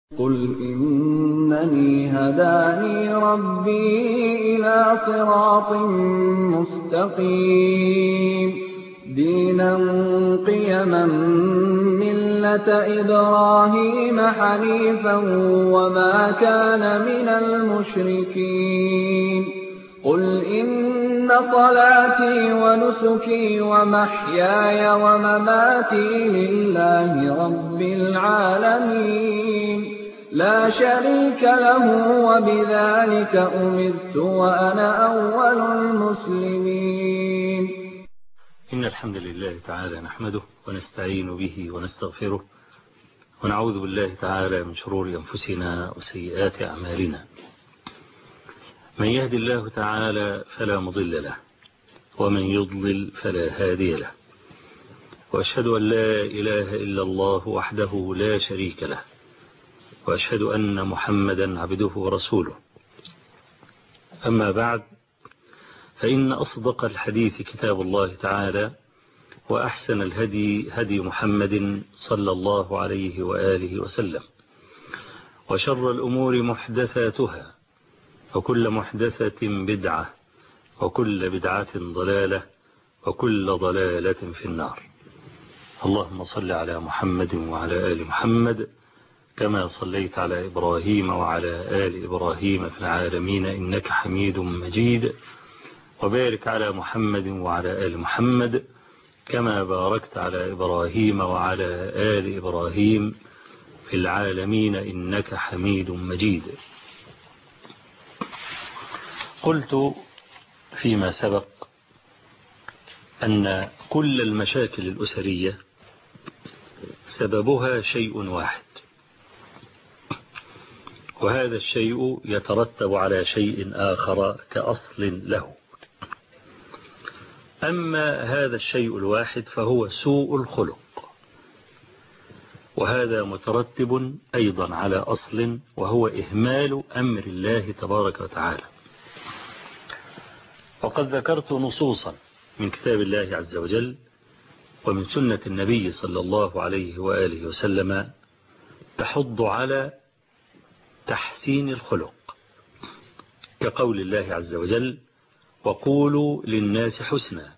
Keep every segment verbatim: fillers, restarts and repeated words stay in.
قُلْ إِنَّنِي هَدَانِي رَبِّي إِلَىٰ صِرَاطٍ مُّسْتَقِيمٍ دِينًا قِيَمًا مِّلَّةَ إِبْرَاهِيمَ حَنِيفًا وَمَا كَانَ مِنَ الْمُشْرِكِينَ قُلْ إِنَّ صَلَاتِي وَنُسُكِي وَمَحْيَايَ وَمَمَاتِي لِلَّهِ رَبِّ الْعَالَمِينَ لَا شَرِيكَ لَهُ وَبِذَٰلِكَ أُمِرْتُ وَأَنَا أَوَّلُ الْمُسْلِمِينَ إن الحمد لله تعالى نحمده ونستعين به ونستغفره ونعوذ بالله تعالى من شرور أنفسنا وسيئات أعمالنا. من يهد الله تعالى فلا مضل له ومن يضلل فلا هادي له، وأشهد أن لا إله إلا الله وحده لا شريك له، وأشهد أن محمدا عبده ورسوله. أما بعد، فإن أصدق الحديث كتاب الله تعالى، وأحسن الهدي هدي محمد صلى الله عليه وآله وسلم، وشر الأمور محدثاتها، وكل محدثة بدعة، وكل بدعة ضلالة، وكل ضلالة في النار. اللهم صل على محمد وعلى آل محمد كما صليت على إبراهيم وعلى آل إبراهيم في العالمين إنك حميد مجيد، وبارك على محمد وعلى آل محمد كما باركت على إبراهيم وعلى آل إبراهيم في العالمين إنك حميد مجيد. قلت فيما سبق أن كل المشاكل الأسرية سببها شيء واحد، وهذا الشيء يترتب على شيء آخر كأصل له. أما هذا الشيء الواحد فهو سوء الخلق، وهذا مترتب أيضا على أصل وهو إهمال أمر الله تبارك وتعالى. وقد ذكرت نصوصا من كتاب الله عز وجل ومن سنة النبي صلى الله عليه وآله وسلم تحض على تحسين الخلق، كقول الله عز وجل: وقولوا للناس حسنا،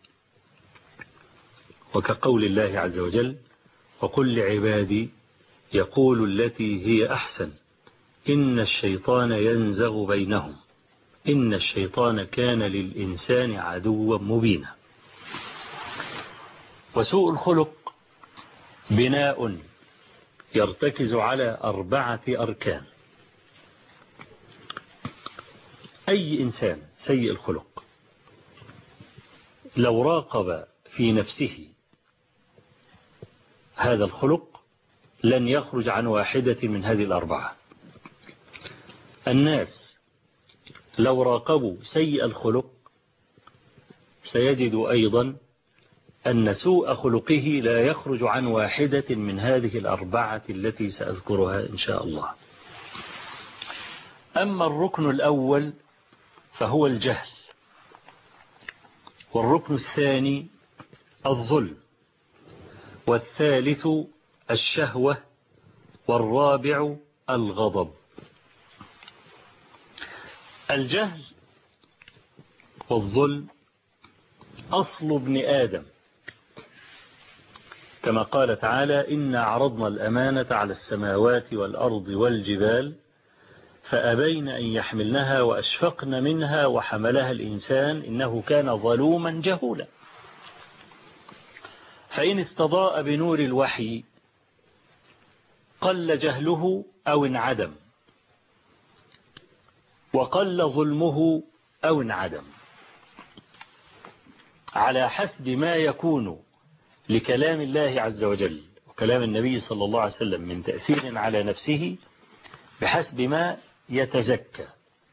وكقول الله عز وجل: وقل لعبادي يقول التي هي أحسن إن الشيطان ينزغ بينهم إن الشيطان كان للإنسان عدوا مبينا. وسوء الخلق بناء يرتكز على أربعة أركان. أي إنسان سيء الخلق لو راقب في نفسه هذا الخلق لن يخرج عن واحدة من هذه الأربعة. الناس لو راقبوا سيء الخلق سيجد أيضا أن سوء خلقه لا يخرج عن واحدة من هذه الأربعة التي سأذكرها إن شاء الله. أما الركن الأول فهو الجهل، والركن الثاني الظلم، والثالث الشهوة، والرابع الغضب. الجهل والظلم أصل ابن آدم، كما قال تعالى: إنا عرضنا الأمانة على السماوات والأرض والجبال فأبين أن يحملنها وأشفقن منها وحملها الإنسان إنه كان ظلوما جهولا. فإن استضاء بنور الوحي قل جهله أو انعدم، وقل ظلمه أو انعدم، على حسب ما يكون لكلام الله عز وجل وكلام النبي صلى الله عليه وسلم من تأثير على نفسه، بحسب ما يتزكى.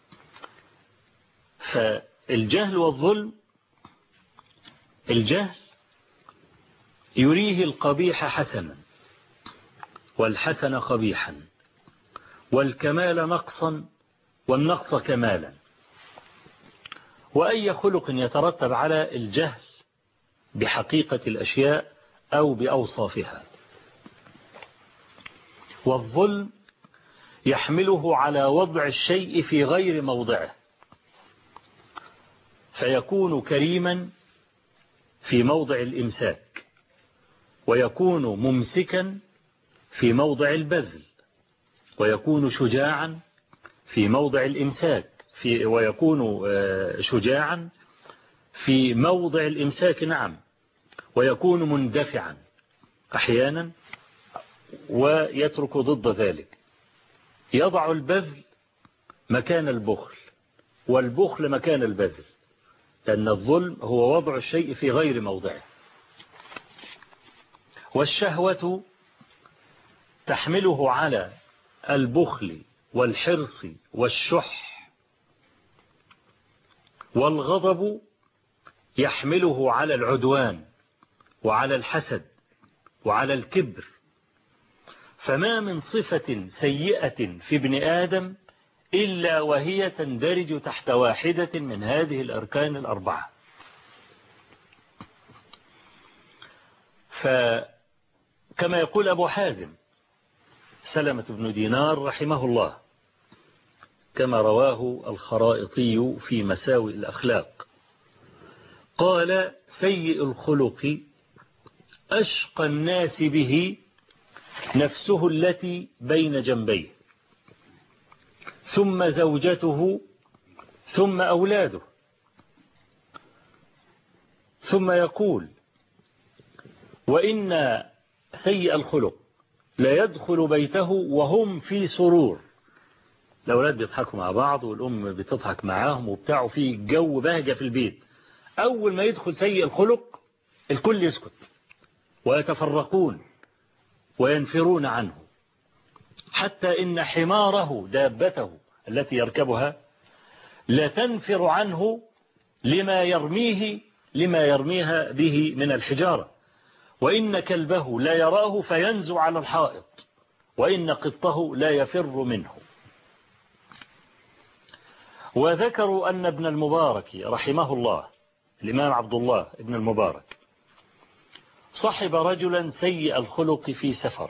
فالجهل والظلم، الجهل يريه القبيح حسنا والحسن قبيحا، والكمال نقصا والنقص كمالا. وأي خلق يترتب على الجهل بحقيقة الأشياء أو بأوصافها. والظلم يحمله على وضع الشيء في غير موضعه، فيكون كريما في موضع الإمساك، ويكون ممسكا في موضع البذل، ويكون شجاعا في موضع الإمساك في ويكون شجاعا في موضع الإمساك نعم، ويكون مندفعا أحيانا ويترك ضد ذلك، يضع البذل مكان البخل والبخل مكان البذل، لأن الظلم هو وضع الشيء في غير موضعه. والشهوة تحمله على البخل والحرص والشح، والغضب يحمله على العدوان وعلى الحسد وعلى الكبر. فما من صفة سيئة في ابن آدم إلا وهي تندرج تحت واحدة من هذه الأركان الأربعة. فكما يقول أبو حازم سلمة بن دينار رحمه الله، كما رواه الخرائطي في مساوئ الأخلاق، قال: سيء الخلق أشقى الناس به نفسه التي بين جنبيه، ثم زوجته، ثم أولاده. ثم يقول: وإن سيء الخلق لا يدخل بيته وهم في سرور، الأولاد بيضحكوا مع بعض والأم بتضحك معاهم وبتاعوا في جو بهجة في البيت، أول ما يدخل سيء الخلق الكل يسكت ويتفرقون وينفرون عنه، حتى إن حماره دابته التي يركبها لا تنفر عنه لما يرميه لما يرميها به من الحجارة، وإن كلبه لا يراه فينزو على الحائط، وإن قطه لا يفر منه. وذكروا أن ابن المبارك رحمه الله، الإمام عبد الله ابن المبارك، صحب رجلا سيء الخلق في سفر،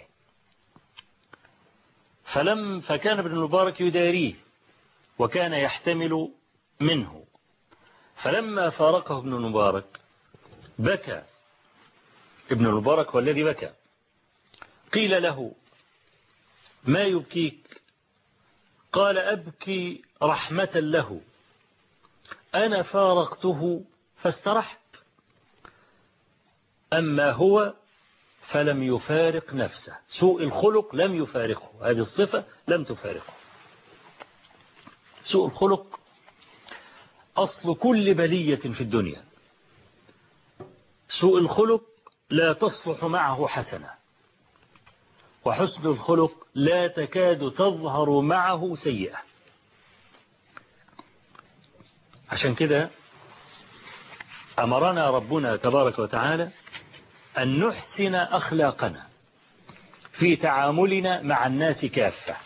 فلم فكان ابن المبارك يداريه وكان يحتمل منه، فلما فارقه ابن المبارك بكى ابن المبارك والذي بكى. قيل له: ما يبكيك؟ قال: أبكي رحمة له، أنا فارقته فاسترحت، أما هو فلم يفارق نفسه. سوء الخلق لم يفارقه، هذه الصفة لم تفارقه. سوء الخلق أصل كل بلية في الدنيا. سوء الخلق لا تصلح معه حسنة، وحسن الخلق لا تكاد تظهر معه سيئة. عشان كده أمرنا ربنا تبارك وتعالى أن نحسن أخلاقنا في تعاملنا مع الناس كافة.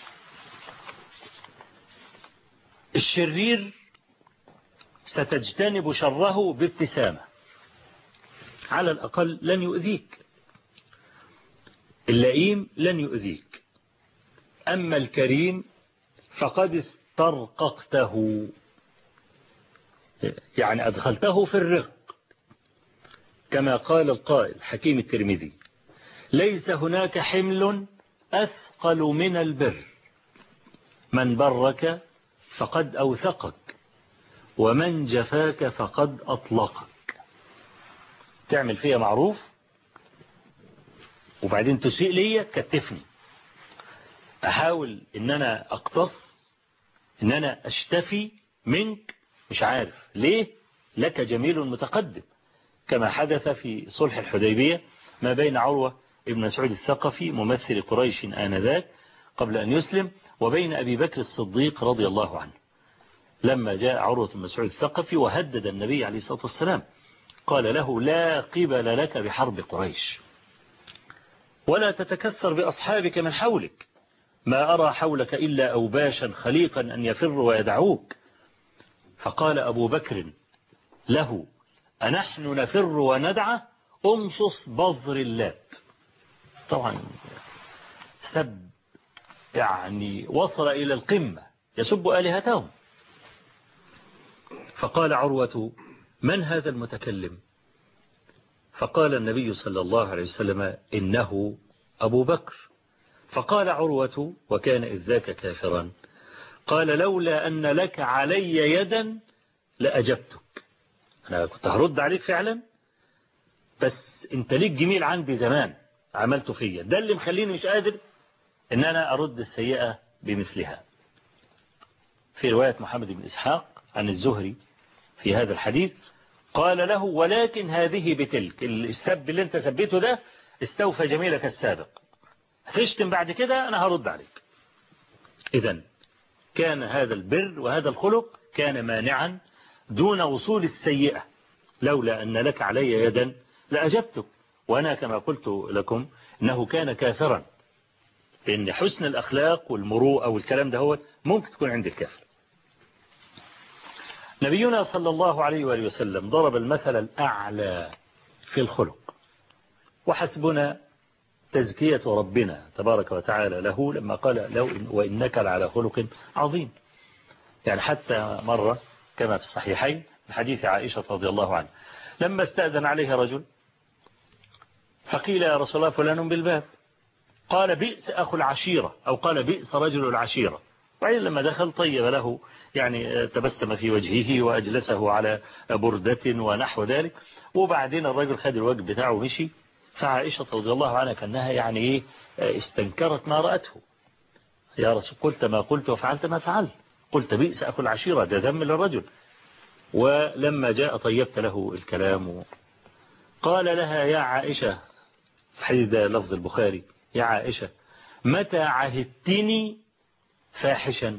الشرير ستجتنب شره بابتسامة، على الأقل لن يؤذيك. اللئيم لن يؤذيك، أما الكريم فقد استرققته، يعني أدخلته في الرق، كما قال القائل حكيم الترمذي: ليس هناك حمل أثقل من البر، من برك فقد أوثقك، ومن جفاك فقد أطلقك. تعمل فيها معروف وبعدين تسيء لي تكتفني، أحاول إن أنا أقتص، إن أنا أشتفي منك، مش عارف ليه، لك جميل متقدم، كما حدث في صلح الحديبية ما بين عروة ابن مسعود الثقفي ممثل قريش آنذاك قبل أن يسلم، وبين أبي بكر الصديق رضي الله عنه، لما جاء عروة بن مسعود الثقفي وهدد النبي عليه الصلاة والسلام، قال له: لا قبل لك بحرب قريش، ولا تتكثر بأصحابك من حولك، ما أرى حولك إلا أوباشا خليقا أن يفر ويدعوك. فقال أبو بكر له: أنحن نفر وندعى؟ أمصص بظر اللات. طبعا سب يعني وصل إلى القمة يسب آلهتهم. فقال عروة: من هذا المتكلم؟ فقال النبي صلى الله عليه وسلم: إنه أبو بكر. فقال عروة وكان إذ ذاك كافرا: قال: لولا أن لك علي يدا لأجبتك. أنا كنت هرد عليك فعلا، بس أنت ليك جميل عندي زمان عملته فيا، ده اللي مخليني مش قادر أن أنا أرد السيئة بمثلها. في رواية محمد بن إسحاق عن الزهري في هذا الحديث قال له: ولكن هذه بتلك، السب اللي انت سبيته ده استوفى جميلك السابق، هتشتم بعد كده أنا هرد عليك. إذن كان هذا البر وهذا الخلق كان مانعا دون وصول السيئة. لولا أن لك علي يدا لأجبتك. وأنا كما قلت لكم أنه كان كافرا، لأن حسن الأخلاق والمروءة والكلام ده هو ممكن تكون عند الكافر. نبينا صلى الله عليه وآله وسلم ضرب المثل الأعلى في الخلق، وحسبنا تزكية ربنا تبارك وتعالى له لما قال: لو إن وإنك لعلى خلق عظيم. يعني حتى مرة كما في الصحيحين من حديث عائشة رضي الله عنها لما استأذن عليه رجل فقيل: يا رسول الله فلان بالباب. قال: بئس أخو العشيرة، أو قال: بئس رجل العشيرة. وعين لما دخل طيب له، يعني تبسم في وجهه وأجلسه على بردة ونحو ذلك، وبعدين الرجل خد الوجه بتاعه ومشي. فعائشة رضي الله عنها كأنها يعني إيه استنكرت ما رأته: يا رسول قلت ما قلت وفعلت ما فعلت، قلت بئس أخو العشيرة، ده ذم للرجل. ولما جاء طيبت له الكلام. قال لها: يا عائشة، حديث ده لفظ البخاري: يا عائشة، متى عهدتني فاحشا؟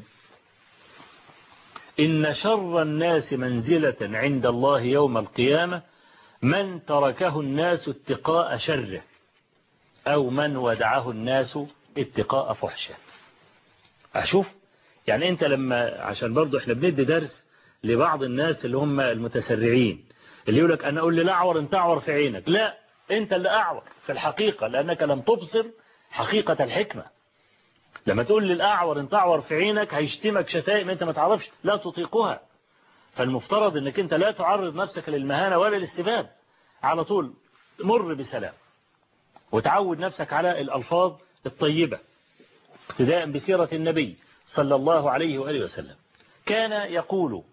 إن شر الناس منزلة عند الله يوم القيامة من تركه الناس اتقاء شره، أو من ودعه الناس اتقاء فحشه. أشوف يعني أنت لما، عشان برضو احنا بندي درس لبعض الناس اللي هم المتسرعين، اللي يقول لك أنا أقول لي لا أعور أنت أعور في عينك. لا، أنت اللي أعور في الحقيقة، لأنك لم تبصر حقيقة الحكمة. لما تقول لي الأعور أنت أعور في عينك هيشتمك شتائم أنت ما تعرفش لا تطيقها. فالمفترض أنك أنت لا تعرض نفسك للمهانة ولا للسباب، على طول مر بسلام، وتعود نفسك على الألفاظ الطيبة اقتداء بسيرة النبي صلى الله عليه وآله وسلم. كان يقول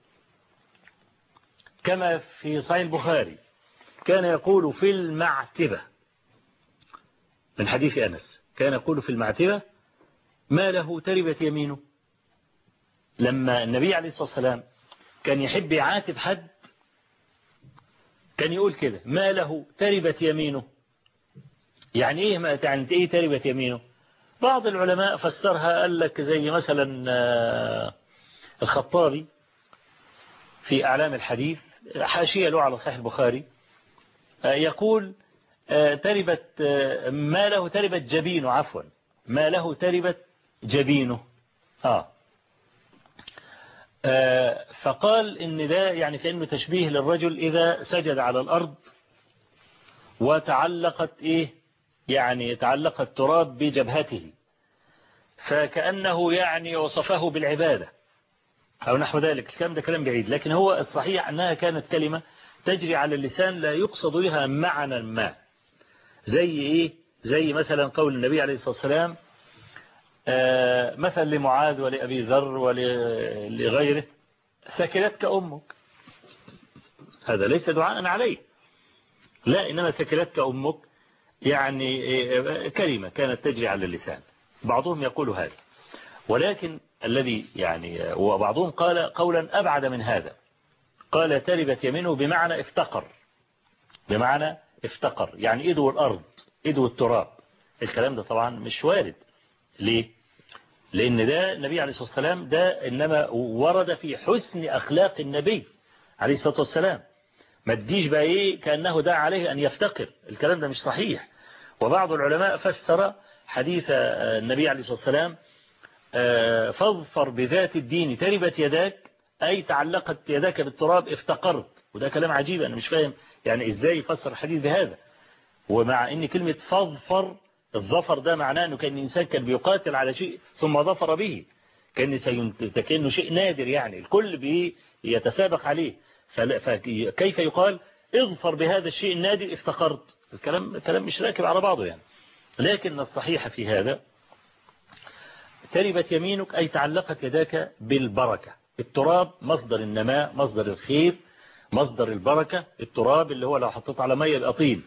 كما في صحيح البخاري، كان يقول في المعتبة من حديث أنس، كان يقول في المعتبة: ما له تربت يمينه. لما النبي عليه الصلاة والسلام كان يحب يعاتب حد كان يقول كده: ما له تربت يمينه. يعني ايه ما يعني ايه تربت يمينه؟ بعض العلماء فسرها قال لك زي مثلا الخطابي في أعلام الحديث حاشية له على صحيح البخاري يقول: تربت ما له تربت جبينه، عفوا ما له تربت جبينه. آه. آه فقال إن ده يعني كأنه تشبيه للرجل إذا سجد على الأرض وتعلقت إيه يعني تعلق التراب بجبهته، فكأنه يعني وصفه بالعبادة أو نحو ذلك. الكلام ده كلام بعيد، لكن هو الصحيح أنها كانت كلمة تجري على اللسان لا يقصد لها معنى ما. زي إيه؟ زي مثلا قول النبي عليه الصلاة والسلام آه مثل لمعاذ ولأبي ذر ولغيره: ثكلتك أمك. هذا ليس دعاء عليه، لا، إنما ثكلتك أمك يعني كلمة كانت تجري على اللسان. بعضهم يقول هذا، ولكن الذي يعني وبعضهم قال قولا أبعد من هذا، قال: تربت يمينه بمعنى افتقر، بمعنى افتقر يعني إدو الأرض إدو التراب. الكلام ده طبعا مش وارد. ليه؟ لأن ده النبي عليه الصلاة والسلام ده إنما ورد في حسن أخلاق النبي عليه الصلاة والسلام. ما تديش بقى إيه كأنه دعا عليه أن يفتقر، الكلام ده مش صحيح. وبعض العلماء فسر حديث النبي عليه الصلاة والسلام: فاظفر بذات الدين تربت يداك، أي تعلقت يداك بالتراب افتقرت. وده كلام عجيب، أنا مش فاهم يعني إزاي يفسر الحديث بهذا، ومع إن كلمة فاظفر الظفر ده معناه أنه كان الإنسان كان بيقاتل على شيء ثم ظفر به، كان كأنه شيء نادر، يعني الكل بيتسابق عليه، فكيف يقال اظفر بهذا الشيء النادر افتقرت؟ الكلام الكلام مش راكب على بعضه يعني. لكن الصحيح في هذا تربت يمينك أي تعلقت يداك بالبركة. التراب مصدر النماء، مصدر الخير، مصدر البركة. التراب اللي هو لو حطيت على مية يبقى طين،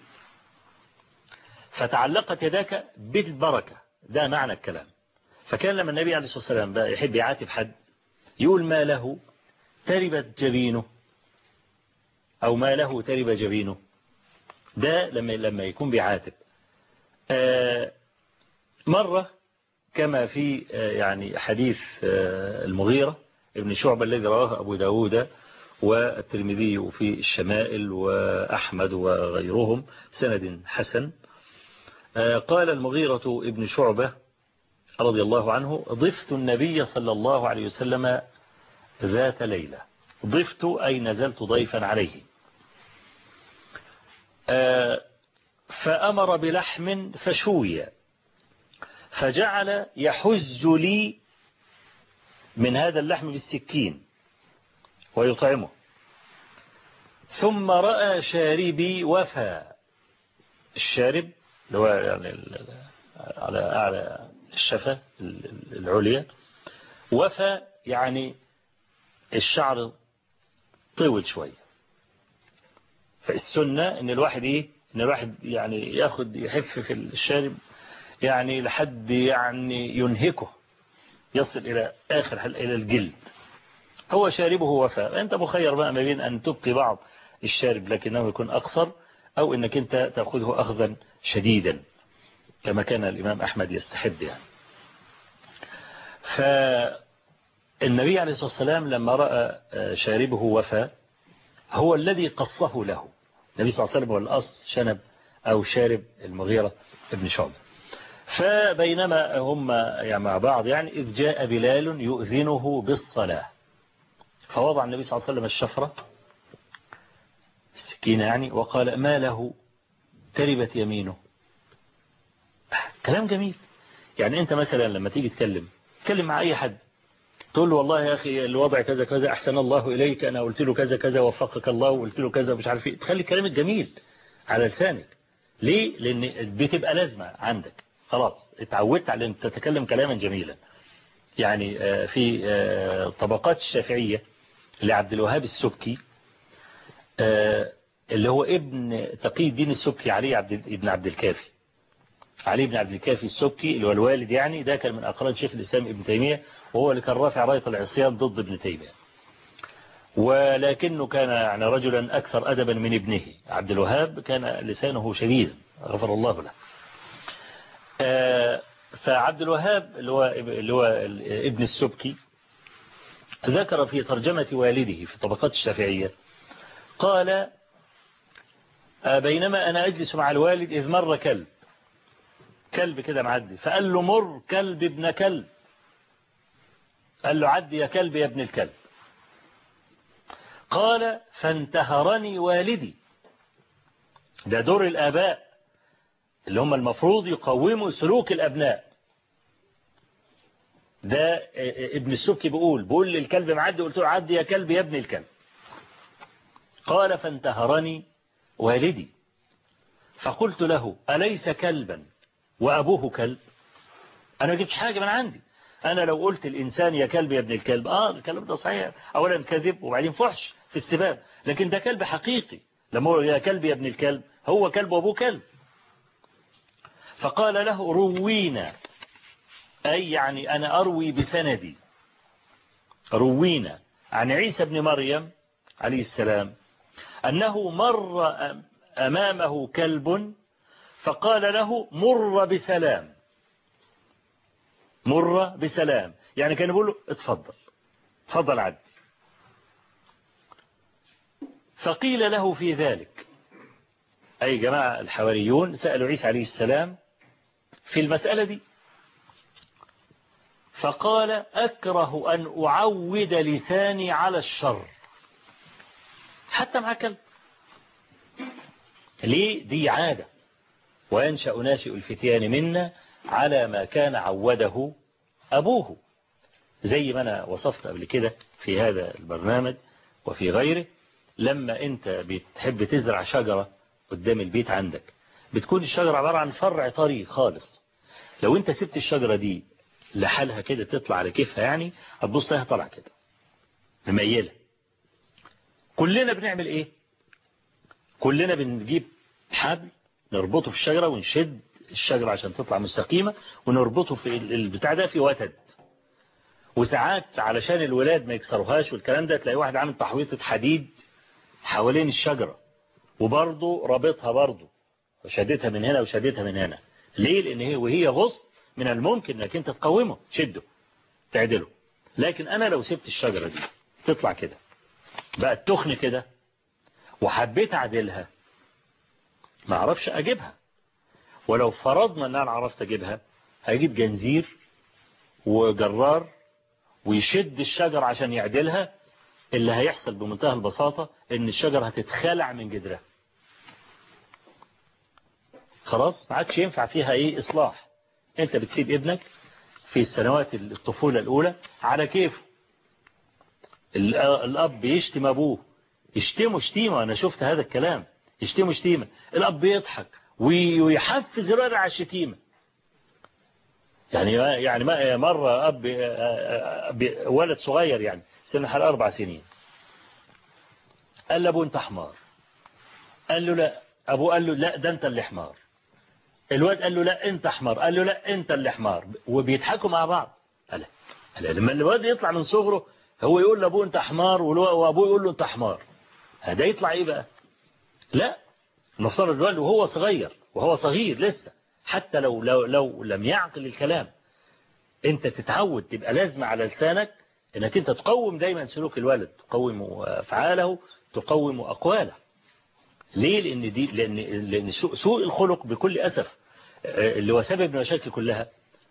فتعلقت يداك بالبركة، ده معنى الكلام. فكان لما النبي عليه الصلاة والسلام بقى يحب يعاتب حد يقول ما له تربت جبينه، أو ما له ترب جبينه، ده لما لما يكون بيعاتب. آه مرة كما في آه يعني حديث آه المغيرة ابن شعبة الذي رواه أبو داود والترمذي في الشمائل وأحمد وغيرهم سند حسن. آه قال المغيرة ابن شعبة رضي الله عنه ضفت النبي صلى الله عليه وسلم ذات ليلة. ضفت أي نزلت ضيفا عليه، آه فأمر بلحم فشوي، فجعل يحز لي من هذا اللحم بالسكين ويطعمه، ثم رأى شاربي وفى. الشارب اللي هو يعني على أعلى الشفة العليا، وفى يعني الشعر طول شوية. فالسنة ان الواحد ايه ان الواحد يعني ياخد يحف في الشارب يعني لحد يعني ينهكه، يصل الى اخر الى الجلد. هو شاربه وفاء. انت مخير بقى ما بين ان تبقي بعض الشارب لكنه يكون اقصر، او انك انت تاخذه اخذا شديدا كما كان الامام احمد يستحب يعني. فالنبي عليه الصلاة والسلام لما رأى شاربه وفاء هو الذي قصه له. النبي صلى الله عليه وسلم هو الأصل شنب أو شارب المغيرة ابن شعبة. فبينما هم يعني مع بعض يعني إذ جاء بلال يؤذنه بالصلاة، فوضع النبي صلى الله عليه وسلم الشفرة السكينة يعني، وقال ما له تربت يمينه. كلام جميل. يعني أنت مثلا لما تيجي تكلم تكلم مع أي حد تقول له والله يا أخي الوضع كذا كذا أحسن الله إليك، أنا قلت له كذا كذا وفقك الله وقلت له كذا مش عارف إيه، تخلي كلامك جميل على لسانك. ليه؟ لأن بتبقى لازمة عندك، خلاص اتعودت على أن تتكلم كلاما جميلا. يعني في طبقات الشافعية لعبد الوهاب السبكي اللي هو ابن تقي الدين السبكي، علي عبد ابن عبد الكافي، علي بن عبد الكافي السبكي اللي هو الوالد يعني، ده كان من أقران شيخ الإسلام ابن تيمية، وهو اللي كان رافع راية العصيان ضد ابن تيمية، ولكنه كان يعني رجلا أكثر أدبا من ابنه عبد الوهاب، كان لسانه شديد غفر الله له. فعبد الوهاب اللي هو اللي هو ابن السبكي ذكر في ترجمة والده في طبقات الشافعية قال بينما أنا أجلس مع الوالد إذ مر كلب كلب كده معدي، فقال له مر كلب ابن كلب، قال له عدي يا كلب يا ابن الكلب. قال فانتهرني والدي. ده دور الآباء اللي هم المفروض يقوموا سلوك الأبناء. ده ابن السبكي بيقول بيقول للكلب معدي قلت له عدي يا كلب يا ابن الكلب. قال فانتهرني والدي فقلت له أليس كلبا وأبوه كلب؟ أنا ما جبتش حاجة من عندي. أنا لو قلت الإنسان يا كلب يا ابن الكلب آه الكلام ده صحيح، أولا كذب وبعدين فحش في السباب، لكن ده كلب حقيقي. لما هو يا كلب يا ابن الكلب هو كلب وأبوه كلب. فقال له روينا، أي يعني أنا أروي بسندي، روينا عن عيسى بن مريم عليه السلام أنه مر أمامه كلب فقال له مر بسلام، مر بسلام، يعني كان يقول له اتفضل اتفضل عدي. فقيل له في ذلك، أي جماعة الحواريون سألوا عيسى عليه السلام في المسألة دي، فقال أكره أن أعود لساني على الشر حتى مع كلب. ليه؟ دي عادة، وينشأ ناشئ الفتيان منا على ما كان عوده أبوه. زي ما أنا وصفت قبل كده في هذا البرنامج وفي غيره، لما أنت بتحب تزرع شجرة قدام البيت عندك، بتكون الشجرة عبارة عن فرع طري خالص. لو أنت سبت الشجرة دي لحالها كده تطلع على كيفها، يعني هتبص لها طلع كده مميلة. كلنا بنعمل إيه؟ كلنا بنجيب حبل نربطه في الشجرة ونشد الشجرة عشان تطلع مستقيمة، ونربطه في البتاع ده في وتد. وساعات علشان الولاد ما يكسروهاش والكلام ده، تلاقي واحد عامل تحويطة حديد حوالين الشجرة وبرضه رابطها برضه وشدتها من هنا وشدتها من هنا. ليه؟ لأن هي وهي غصن من الممكن انك انت تقومه، تشده تعدله. لكن انا لو سبت الشجرة دي تطلع كده بقت تخن كده وحبيت اعدلها ما اعرفش اجيبها. ولو فرضنا ان انا عرفت اجيبها، هجيب جنزير وجرار ويشد الشجر عشان يعدلها. اللي هيحصل بمنتهى البساطة ان الشجر هتتخلع من جذرها، خلاص ما عادش ينفع فيها ايه اصلاح. انت بتسيب ابنك في السنوات الطفولة الاولى على كيفه. الاب يشتم ابوه، يشتمه شتيمة، انا شفت هذا الكلام، يشتمه شتيمة، الاب يضحك ويحفز الولد على الشتيمة. يعني يعني مرة اب ولد صغير يعني سنه حوالي اربع سنين قال لابوه انت حمار. قال له لا. ابوه قال له لا ده انت اللي حمار. الواد قال له لا انت حمار. قال له لا انت اللي حمار. وبيضحكوا مع بعض. قال لما الواد يطلع من صغره هو يقول لابوه انت حمار وابوه يقول له انت حمار، هذا يطلع ايه بقى؟ لا، نفترض الولد وهو صغير وهو صغير لسه، حتى لو لو لو لم يعقل الكلام، انت تتعود تبقى لازمة على لسانك انك انت تقوم دايما سلوك الولد، تقوم افعاله، تقوم اقواله. ليه؟ لان دي لان لان سوء الخلق بكل اسف اللي هو سبب المشاكل كلها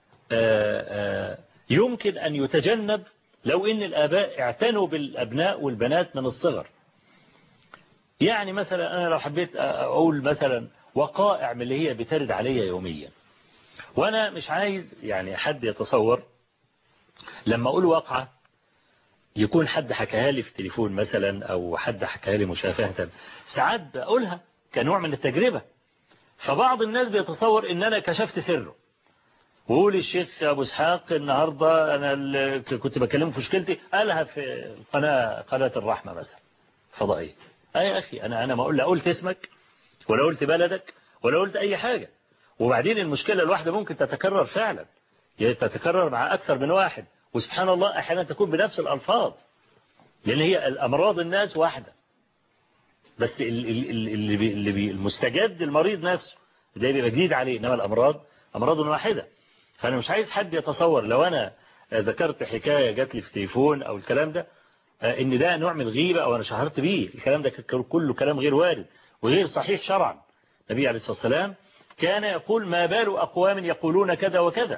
يمكن ان يتجنب لو ان الاباء اعتنوا بالابناء والبنات من الصغر. يعني مثلا انا لو حبيت اقول مثلا وقائع من اللي هي بترد عليا يوميا، وانا مش عايز يعني حد يتصور لما اقول واقعة يكون حد حكاها لي في التليفون مثلا او حد حكاها لي مشافهة. ساعات بقولها كنوع من التجربة، فبعض الناس بيتصور ان انا كشفت سره، وقول الشيخ ابو اسحاق النهاردة انا اللي كنت بكلمه في مشكلتي قالها في قناة قناة الرحمة مثلا فضائية. اي يا اخي انا انا ما اقول لا قلت اسمك ولا قلت بلدك ولا قلت اي حاجة. وبعدين المشكلة الواحدة ممكن تتكرر فعلا، يعني تتكرر مع اكثر من واحد، وسبحان الله احيانا تكون بنفس الالفاظ، لان هي الامراض الناس واحدة، بس اللي اللي المستجد المريض نفسه ده بيبقى جديد عليه، انما الامراض امراض واحدة. فانا مش عايز حد يتصور لو انا ذكرت حكاية جات لي في تليفون او الكلام ده ان ده نوع من الغيبة او انا شهرت بيه. الكلام ده كله كلام غير وارد وغير صحيح شرعا. النبي عليه الصلاة والسلام كان يقول ما بال أقوام يقولون كذا وكذا،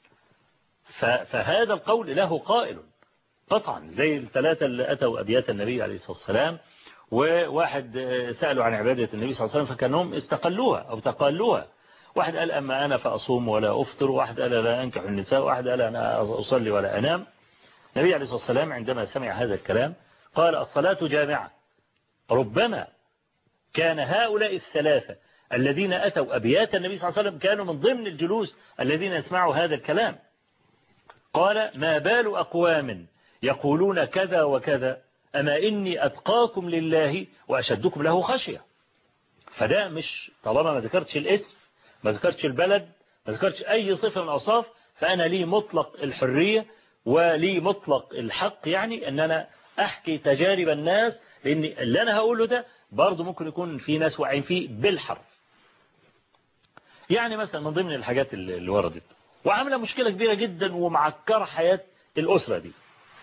فهذا القول له قائل قطعا، زي الثلاثة اللي أتوا أبيات النبي عليه الصلاة والسلام، وواحد سألوا عن عبادة النبي صلى الله عليه وسلم فكانهم استقلوها أو تقالوها. واحد قال أما أنا فأصوم ولا أفطر، واحد قال لا أنكح النساء، واحد قال أنا أصلي ولا أنام. النبي عليه الصلاة والسلام عندما سمع هذا الكلام قال الصلاة جامعة. ربما كان هؤلاء الثلاثة الذين أتوا أبيات النبي صلى الله عليه وسلم كانوا من ضمن الجلوس الذين يسمعوا هذا الكلام. قال ما بال أقوام يقولون كذا وكذا أما إني أتقاكم لله وأشدكم له خشية. فده مش طالما ما ذكرتش الاسم، ما ذكرتش البلد، ما ذكرتش أي صفة من الأوصاف، فأنا لي مطلق الحرية ولي مطلق الحق، يعني أن أنا أحكي تجارب الناس، لأن اللي أنا هقوله ده برضو ممكن يكون في ناس واعين فيه بالحرف. يعني مثلا من ضمن الحاجات اللي وردت وعاملة مشكلة كبيرة جدا ومعكرة حياة الأسرة دي،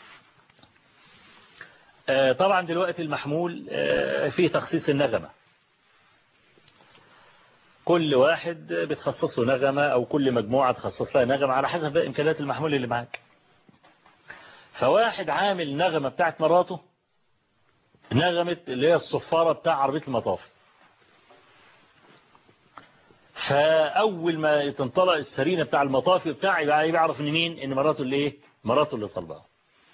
طبعا دلوقتي المحمول فيه تخصيص النغمة، كل واحد بتخصص له نغمة أو كل مجموعة تخصص لها نغمة على حسب إمكانيات المحمول اللي معاك. فواحد عامل نغمة بتاعت مراته نغمة اللي هي الصفارة بتاع عربية المطاف، ف فأول ما تنطلق السرينة بتاع المطافي بتاعي بقى بيعرف ان مين، ان مراته اللي ايه، مراته اللي طلبها.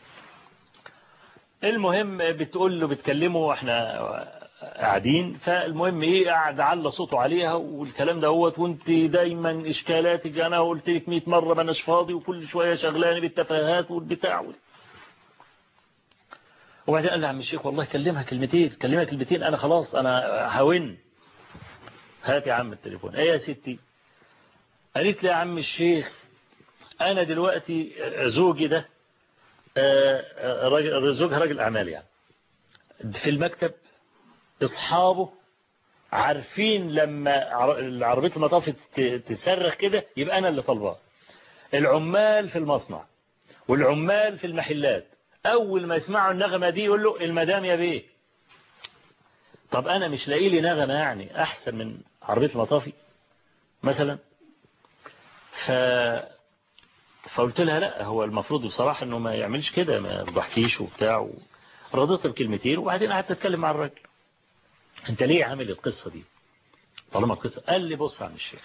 المهم بتقول له بتكلمه واحنا قاعدين، فالمهم ايه قاعد على صوته عليها والكلام ده هوت، وانت دايما اشكالاتك انا قلت لك مية مره ما اناش فاضي وكل شويه شغلاني بالتفاهات والبتاع. وبعدين قال لي عم الشيخ والله كلمها كلمتين، كلمها كلمتين انا خلاص انا هون. هات يا عم التليفون. ايه يا ستي؟ قالت لي يا عم الشيخ انا دلوقتي زوجي ده راجل، زوجها راجل اعمال يعني، في المكتب اصحابه عارفين لما عربية المطاف تصرخ كده يبقى انا اللي طالباه. العمال في المصنع والعمال في المحلات اول ما يسمعوا النغمة دي يقول له المدام يا بيه. طب انا مش لاقي لي نغمة يعني احسن من عربية المطافي مثلا؟ ف فقلت لها لا، هو المفروض بصراحة انه ما يعملش كده، ما يضحكيش وبتاع. رضيت بكلمتين وبعدين قعدت اتكلم مع الراجل، انت ليه عامل القصة دي طالما القصة؟ قال لي بص يا عم الشيخ،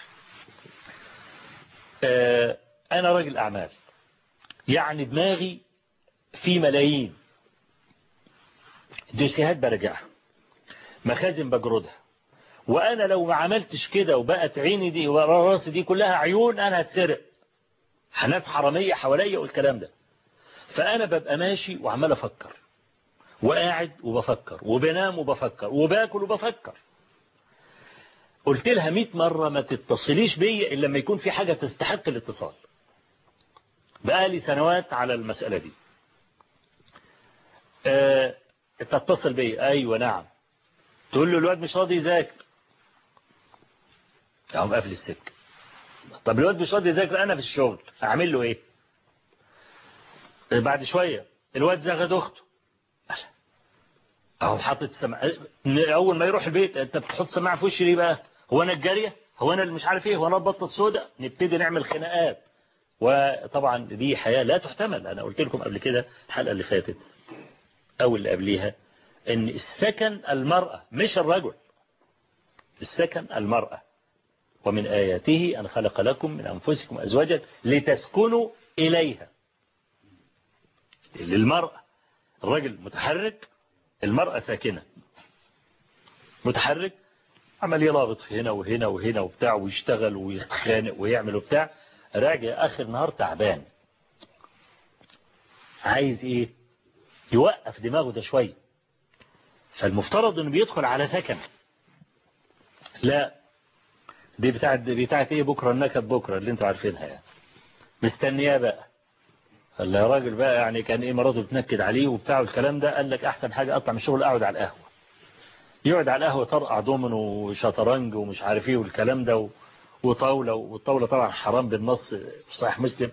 اه انا راجل اعمال يعني دماغي في ملايين دوسيهات برجعها، مخازن بجردها، وانا لو ما عملتش كده وبقت عيني دي وراسي دي كلها عيون انا هتسرق، ناس حرامية حواليا والكلام ده. فانا ببقى ماشي وعمال افكر وقاعد وبفكر وبنام وبفكر وباكل وبفكر. قلت لها مئة مرة ما تتصليش بيا إلا لما يكون في حاجة تستحق الاتصال. بقالي سنوات على المسألة دي. أه تتصل بيا أيوة نعم. تقول له الواد مش راضي يذاكر، أقوم قافل السكة. طب الواد مش راضي يذاكر أنا في الشغل أعمل له إيه؟ بعد شوية الواد زغد أخته، أهو حاطط السماعة. أول ما يروح البيت أنت بتحط سماعة في وشي ليه بقى؟ هو أنا الجارية؟ هو أنا اللي مش عارف إيه؟ هو أنا البطة السوداء؟ نبتدي نعمل خناقات. وطبعا دي حياة لا تحتمل. أنا قلت لكم قبل كده الحلقة اللي فاتت أو اللي قبليها إن السكن المرأة مش الرجل، السكن المرأة. ومن آياته أن خلق لكم من أنفسكم أزواجا لتسكنوا إليها. للمرأة، الرجل متحرك، المرأة ساكنة. متحرك عمل يلابط هنا وهنا وهنا وبتاع ويشتغل ويتخانق ويعمل وبتاع، راجع آخر نهار تعبان، عايز إيه؟ يوقف دماغه ده شوية. فالمفترض إنه بيدخل على سكن. لا، دي بتاعت دي بتاعت إيه؟ بكرة النكد بكرة اللي أنتوا عارفينها يعني. مستنياه بقى. قال يا راجل بقى يعني كان إيه مراته بتنكد عليه وبتاع الكلام ده، قال لك أحسن حاجة أطلع من الشغل أقعد على القهوة. يقعد على القهوة طرقع دومينو وشطرنج ومش عارف إيه والكلام ده وطاولة، والطاولة طبعا حرام بالنص في صحيح مسلم.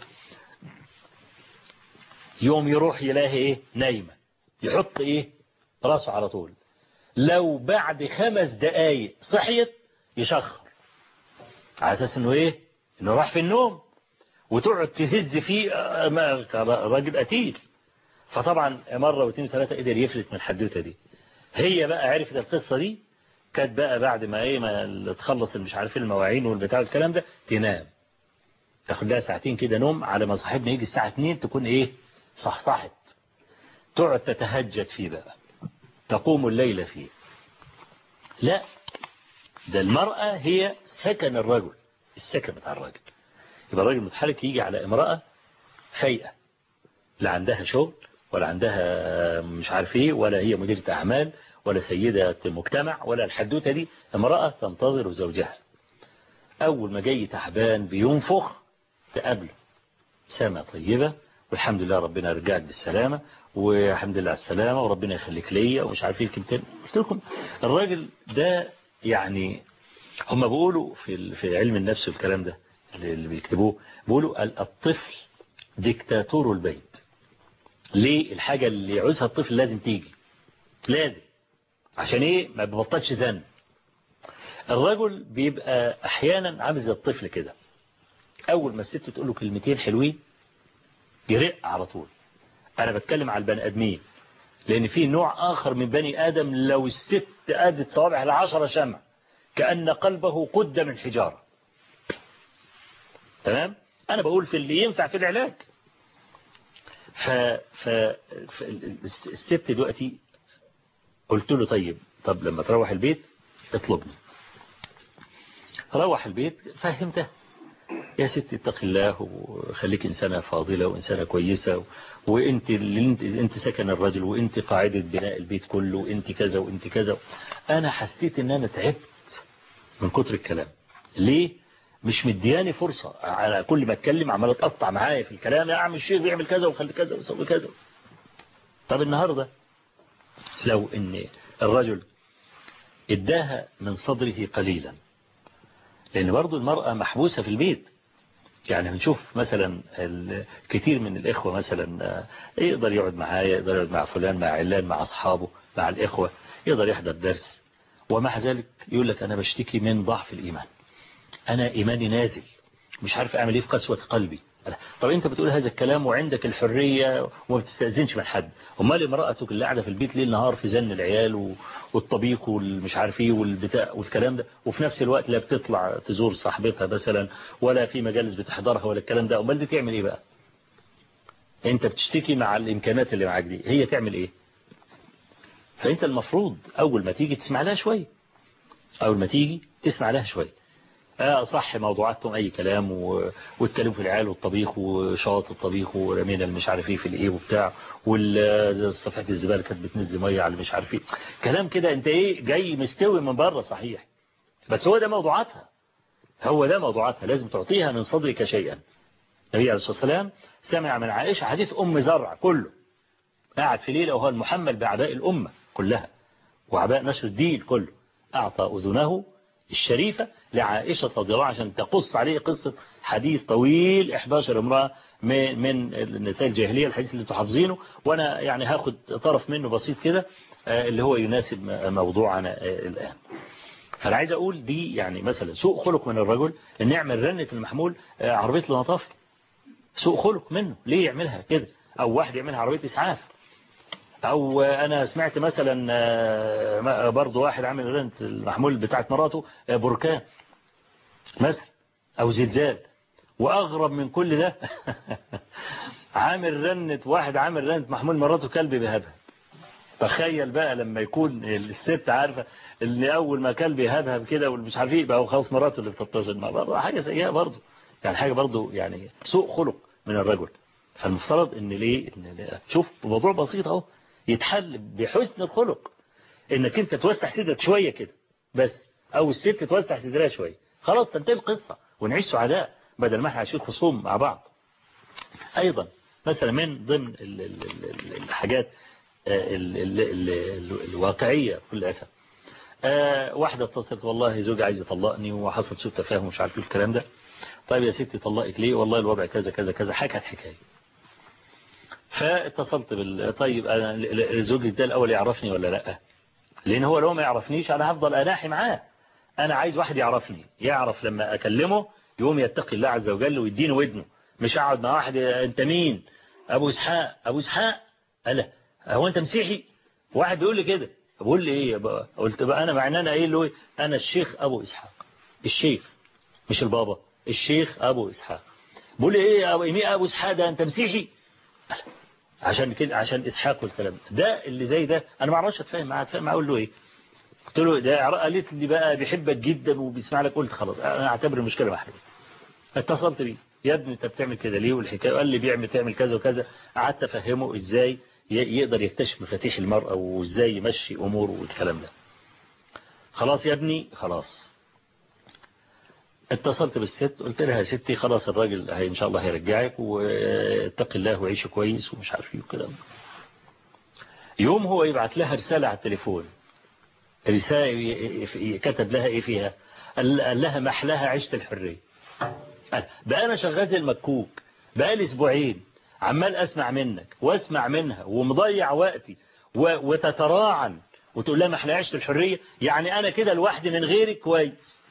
يوم يروح يلاقي إيه؟ نايمة. يحط إيه؟ راسه على طول. لو بعد خمس دقايق صحيت يشخر على أساس إنه إيه؟ إنه راح في النوم، وتقعد تهز فيه راجل قتيل. فطبعا مرة واثنين وثلاثة قدر يفلت من الحدوتة دي. هي بقى عرفت القصة دي، كانت بقى بعد ما ايه ما تخلص مش عارف المواعين والبتاع والكلام ده تنام، تاخد لها ساعتين كده نوم على ما صاحبنا يجي الساعة اتنين تكون ايه صحصحت. تقعد تتهجد فيه بقى، تقوم الليلة فيه. لا، ده المرأة هي سكن الرجل، السكن بتاع الرجل. يبقى الراجل متحرك يجي على امرأة فايقة، لا عندها شغل ولا عندها مش عارف ايه، ولا هي مديرة اعمال ولا سيدة مجتمع ولا الحدوتة دي. امرأة تنتظر زوجها، اول ما جاي تعبان بينفخ تقابله سامة طيبة والحمد لله ربنا رجعت بالسلامة والحمد لله على السلامة وربنا يخليك ليا ومش عارف ايه الكلمتين. قلت لكم الراجل ده يعني هم بيقولوا في في علم النفس والكلام ده اللي بيكتبوه، بيقولوا الطفل ديكتاتور البيت. ليه؟ الحاجة اللي يعوزها الطفل لازم تيجي، لازم. عشان ايه؟ ما بيبطلش زن. الرجل بيبقى احيانا عامل زي الطفل كده، اول ما الست تقول له كلمتين حلوين يرق على طول. انا بتكلم على البني ادمين، لان في نوع اخر من بني ادم لو الست ادت صوابعها العشرة شمع كأن قلبه قد من حجارة. تمام. أنا بقول في اللي ينفع في العلاج. ف... ف... ف... الست دلوقتي قلت له طيب طب لما تروح البيت اطلبني. روح البيت فهمته يا ستي اتق الله وخليك إنسانة فاضلة وإنسانة كويسة، وانت اللي انت, انت سكن الرجل وانت قاعدة بناء البيت كله وانت كذا وانت كذا. أنا حسيت ان أنا تعبت من كتر الكلام. ليه؟ مش مدياني فرصة، على كل ما اتكلم عمال اتقطع معايا في الكلام، يا عم الشيخ بيعمل كذا وخلي كذا ويسوي كذا. طب النهاردة لو ان الرجل اداها من صدره قليلا، لأن برضو المرأة محبوسة في البيت. يعني بنشوف مثلا كثير من الإخوة مثلا يقدر يقعد معايا، يقدر يقعد مع فلان، مع علان، مع أصحابه، مع الإخوة، يقدر يحضر درس، ومع ذلك يقول لك أنا بشتكي من ضعف الإيمان، أنا إيماني نازل، مش عارف أعمل إيه في قسوة قلبي. طب أنت بتقول هذا الكلام وعندك الحرية وما بتستأذنش من حد، امال امرأتك اللي قاعدة في البيت ليل نهار في زن العيال والطبيخ والمش عارف ايه والبتاع والكلام ده، وفي نفس الوقت لا بتطلع تزور صاحبتها مثلا ولا في مجالس بتحضرها ولا الكلام ده، امال دي تعمل ايه بقى؟ انت بتشتكي مع الامكانات اللي معاك دي، هي تعمل ايه؟ فانت المفروض اول ما تيجي تسمع لها شويه، اول ما تيجي تسمع لها شويه. اه صح موضوعاتهم اي كلام و... واتكلموا في العيال والطبيخ وشاط الطبيخ ورمينا المش عارف ايه في الايه وبتاع، والصفحه الزباله كانت بتنزل ميه على مش عارف ايه، كلام كده انت ايه جاي مستوي من بره صحيح، بس هو ده موضوعاتها، هو ده موضوعاتها، لازم تعطيها من صدرك شيئا. النبي عليه الصلاه والسلام سمع من عائشه حديث ام زرع كله، قاعد في ليله وهو المحمل باعباء الامه كلها وعباء نشر الدين كله، اعطى اذنه الشريفة لعائشة رضي الله عشان تقص عليه قصة حديث طويل إحدى عشرة امرأة من النساء الجاهلية، الحديث اللي تحافظينه، وأنا يعني هاخد طرف منه بسيط كده اللي هو يناسب موضوعنا الآن. فأنا عايز أقول دي يعني مثلا سوء خلق من الرجل إن يعمل رنة المحمول عربية لنطافة، سوء خلق منه، ليه يعملها كده؟ أو واحد يعملها عربية إسعاف. او انا سمعت مثلا برضو واحد عامل رنة المحمول بتاعت مراته بركان مثلا او زلزال. واغرب من كل ده عامل رنة واحد عامل رنة محمول مراته كلب بيهبها. تخيل بقى لما يكون الست عارفة ان اول ما كلب يهبها كده والمش عارف ايه بقى خلاص مراته اللي بتتصل مع برضه حاجة سيئة برضه، يعني حاجة برضه يعني سوء خلق من الرجل. فالمفترض ان ليه إن شوف موضوع بسيط اهو يتحل بحسن الخلق، انك انت توسع صدرك شوية كده بس، او الست توسع صدرها شوية، خلاص تنتهي القصة ونعيش سعداء بدل ما احنا عايشين خصوم مع بعض. ايضا مثلا من ضمن الحاجات الواقعية بكل اسف، واحدة اتصلت والله زوجي عايز يطلقني وحصل سوء تفاهم ومش عارف الكلام ده. طيب يا ستي طلقك ليه؟ والله الوضع كذا كذا كذا، حكت حكاية. فاتصلت بال طيب انا زوجي ده الاول يعرفني ولا لا؟ لان هو لو ما يعرفنيش انا هفضل اناحي معاه، انا عايز واحد يعرفني، يعرف لما اكلمه يقوم يتقي الله عز وجل ويديني ودنه، مش اقعد مع واحد انت مين؟ ابو اسحاق. ابو اسحاق الا هو انت مسيحي؟ واحد بيقول لي كده، بقول لي ايه بقى؟ قلت بقى انا مع ان انا قايل له انا الشيخ ابو اسحاق، الشيخ مش البابا، الشيخ ابو اسحاق. بقول لي ايه ابو مين ابو اسحاق ده انت مسيحي؟ عشان كده عشان اسحاق والكلام ده اللي زي ده انا ما اعرفش اتفاهم معاه، اتفاهم معاه اقول له ايه؟ قلت له ده قالت لي بقى بيحبك جدا وبيسمع لك، قلت خلاص انا اعتبر المشكله محلوله. اتصلت بيه يا ابني انت بتعمل كده ليه والحكايه، قال لي بيعمل تعمل كذا وكذا. قعدت افهمه ازاي يقدر يكتشف مفاتيح المرأة وازاي يمشي اموره والكلام ده. خلاص يا ابني خلاص. اتصلت بالست قلت لها يا ستي خلاص الراجل هي ان شاء الله هيرجعك واتقي الله وعيش كويس ومش عارف ايه وكده. يوم هو يبعت لها رسالة على التليفون، رسالة كتب لها ايه فيها؟ قال لها محلها عيشة الحرية. بقى انا شغال زي المكوك بقى لي اسبوعين عمال اسمع منك واسمع منها ومضيع وقتي وتتراعن وتقول لها محلها عيشة الحرية، يعني انا كده لوحدي من غيرك كويس.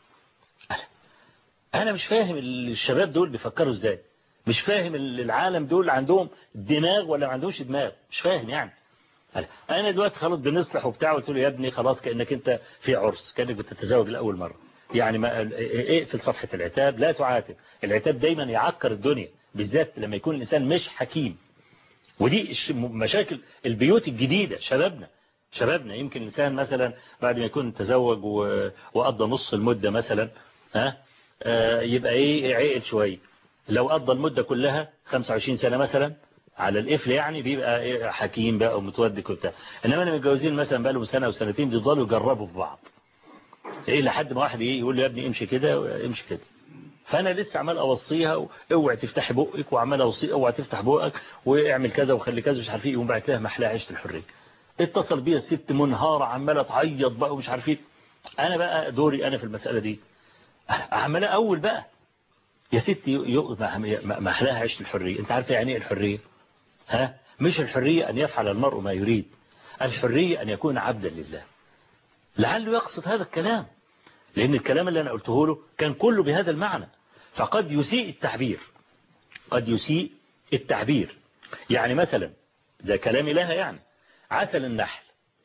انا مش فاهم الشباب دول بيفكروا ازاي، مش فاهم العالم دول عندهم دماغ ولا ما عندهمش دماغ، مش فاهم يعني. انا دلوقتي خلاص بنصلح وبتاع، قلت له يا ابني خلاص كأنك انت في عرس، كأنك بتتزوج لأول مرة، يعني ما اقفل صفحة العتاب، لا تعاتب. العتاب دايما يعكر الدنيا، بالذات لما يكون الإنسان مش حكيم. ودي مشاكل البيوت الجديدة. شبابنا شبابنا يمكن الإنسان مثلا بعد ما يكون تزوج وقضى نص المدة مثلا، ها يبقى ايه عقل شوية. لو قضى المدة كلها خمسة وعشرين سنة مثلا على القفل، يعني بيبقى إيه حكيم بقى ومتودك وبتاع. انما انا متجوزين مثلا بقى له سنة وسنتين بيفضلوا يجربوا في بعض، ايه لحد ما واحد ايه يقول له يا ابني امشي كده امشي كده. فانا لسه عمال اوصيها اوعي تفتحي بقك، وعمال اوصي اوعي تفتح بقك، واعمل كذا وخلي كذا مش عارف ايه. وبعد كده محلاها عيشه الحريه. اتصل بيا الست منهاره عماله تعيط بقى ومش عارف ايه. انا بقى دوري انا في المساله دي عماله اول بقى يا ستي محلاها عيشه الحريه. انت عارفه يعني ايه الحريه؟ ها مش الحريه ان يفعل المرء ما يريد، الحريه ان يكون عبدا لله. لعله يقصد هذا الكلام، لأن الكلام اللي أنا قلته له كان كله بهذا المعنى. فقد يسيء التعبير، قد يسيء التعبير. يعني مثلا ده كلامي لها، يعني عسل النحل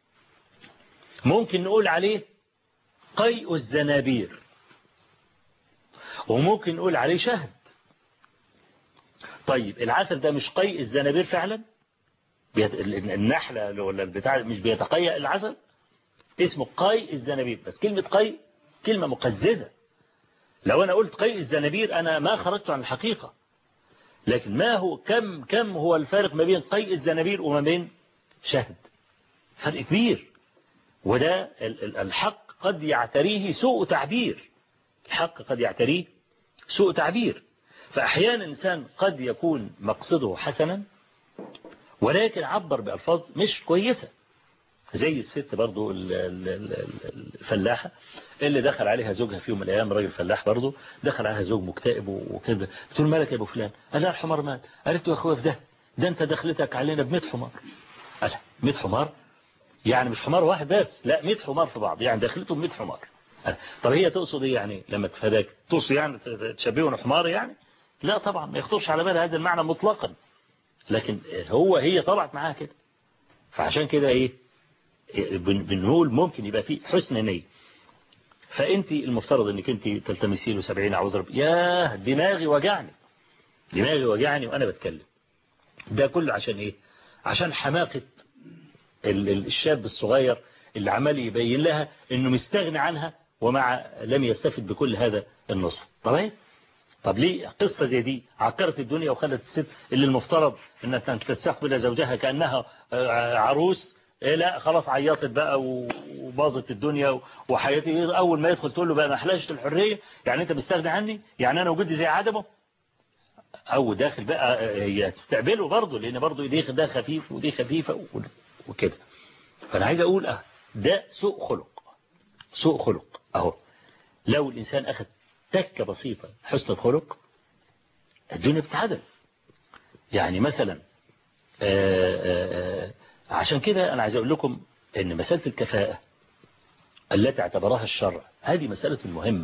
ممكن نقول عليه قيء الزنابير، وممكن نقول عليه شهد. طيب العسل ده مش قيء الزنابير فعلا؟ النحلة ولا البتاع مش بيتقيأ العسل؟ اسمه قيء الزنابير. بس كلمة قيء كلمة مقززة. لو أنا قلت قيء الزنابير أنا ما خرجت عن الحقيقة. لكن ما هو كم كم هو الفارق ما بين قيء الزنابير وما بين شهد؟ فرق كبير. وده الحق قد يعتريه سوء تعبير، الحق قد يعتريه سوء تعبير. فأحيانا الإنسان قد يكون مقصده حسنا ولكن عبر بألفاظ مش كويسة. زي الست برضو الفلاحة اللي دخل عليها زوجها في يوم من الأيام، راجل فلاح برضو دخل عليها زوج مكتئب وكده. بتقول مالك يا أبو فلان؟ قال لها الحمار مات. قالت له يا أخويا في ده ده أنت دخلتك علينا بمئة حمار. قال مئة حمار؟ يعني مش حمار واحد بس، لا مئة حمار في بعض، يعني دخلته بمئة حمار. طب هي تقصد ايه يعني لما تفاداك؟ تقصد يعني تشبهه حمار يعني؟ لا طبعا ما يخطرش على بالها هذا المعنى مطلقا. لكن هو هي طلعت معاها كده. فعشان كده ايه بنقول ممكن يبقى فيه حسن نية. فانت المفترض انك انت تلتمسي له سبعين اعوذ رب. ياه دماغي وجعني، دماغي وجعني وانا بتكلم. ده كله عشان ايه؟ عشان حماقة الشاب الصغير اللي عمال يبين لها انه مستغني عنها ومع لم يستفد بكل هذا النصح. طب ايه؟ طب ليه قصة زي دي عكرت الدنيا وخلت الست اللي المفترض انها تستقبل زوجها كأنها عروس، إيه لا خلاص عيطت بقى وباظت الدنيا وحياتي. اول ما يدخل تقول له بقى ما احلاش الحرية، يعني انت مستغني عني، يعني انا وجودي زي عدمه. او داخل بقى هي تستقبله برضه، لان برضه دي ده خفيف ودي خفيفة وكده. فانا عايز اقول اه ده سوء خلق، سوء خلق. اهو لو الانسان اخذ تكة بسيطة حسن الخلق الدنيا بتتعدل. يعني مثلا آآ آآ عشان كده أنا عايز أقول لكم أن مسألة الكفاءة التي اعتبرها الشرع هذه مسألة مهمة.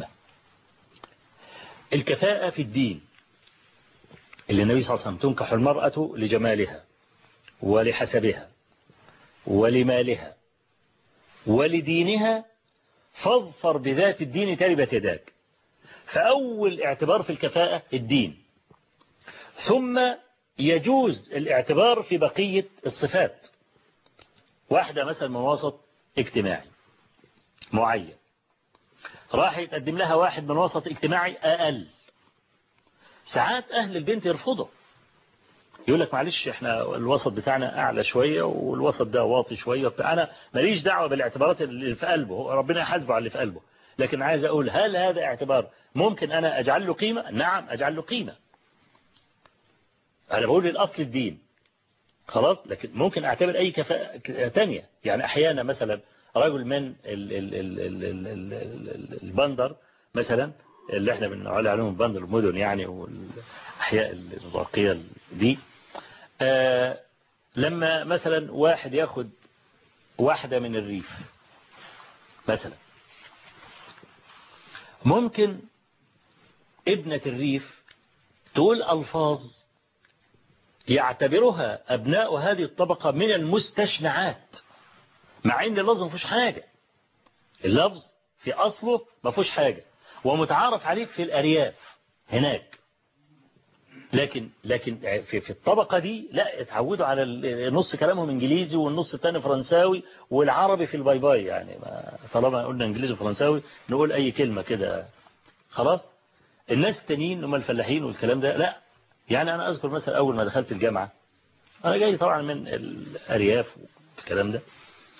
الكفاءة في الدين اللي النبي صلى الله عليه وسلم تنكح المرأة لجمالها ولحسبها ولمالها ولدينها فاظفر بذات الدين تربت يداك. فأول اعتبار في الكفاءة الدين، ثم يجوز الاعتبار في بقية الصفات. واحدة مثلا من وسط اجتماعي معين راح يتقدم لها واحد من وسط اجتماعي أقل، ساعات أهل البنت يرفضوا، يقول لك معلش احنا الوسط بتاعنا أعلى شوية والوسط ده واطي شوية، أنا ماليش دعوة بالاعتبارات اللي في قلبه، ربنا يحاسبه على اللي في قلبه. لكن عايز أقول هل هذا اعتبار ممكن أنا أجعل له قيمة؟ نعم أجعل له قيمة. أنا بقول الأصل الدين خلاص، لكن ممكن أعتبر أي كفاءة تانية. يعني أحيانا مثلا رجل من ال ال ال ال ال ال البندر مثلا اللي احنا بنقول عليهم بندر المدن يعني والأحياء الراقية دي، آه لما مثلا واحد ياخد واحدة من الريف مثلا، ممكن ابنة الريف تقول ألفاظ يعتبرها أبناء هذه الطبقة من المستشنعات، مع إن اللفظ مفيش حاجة، اللفظ في أصله ما فيهوش حاجة، ومتعارف عليه في الأرياف هناك. لكن لكن في في الطبقة دي لا، اتعودوا على النص كلامهم انجليزي والنص الثاني فرنساوي والعربي في الباي باي، يعني طالما قلنا انجليزي وفرنساوي نقول اي كلمة كده خلاص. الناس التانيين هم الفلاحين والكلام ده لا. يعني انا اذكر مثلا اول ما دخلت الجامعة، انا جاي طبعا من الارياف والكلام ده،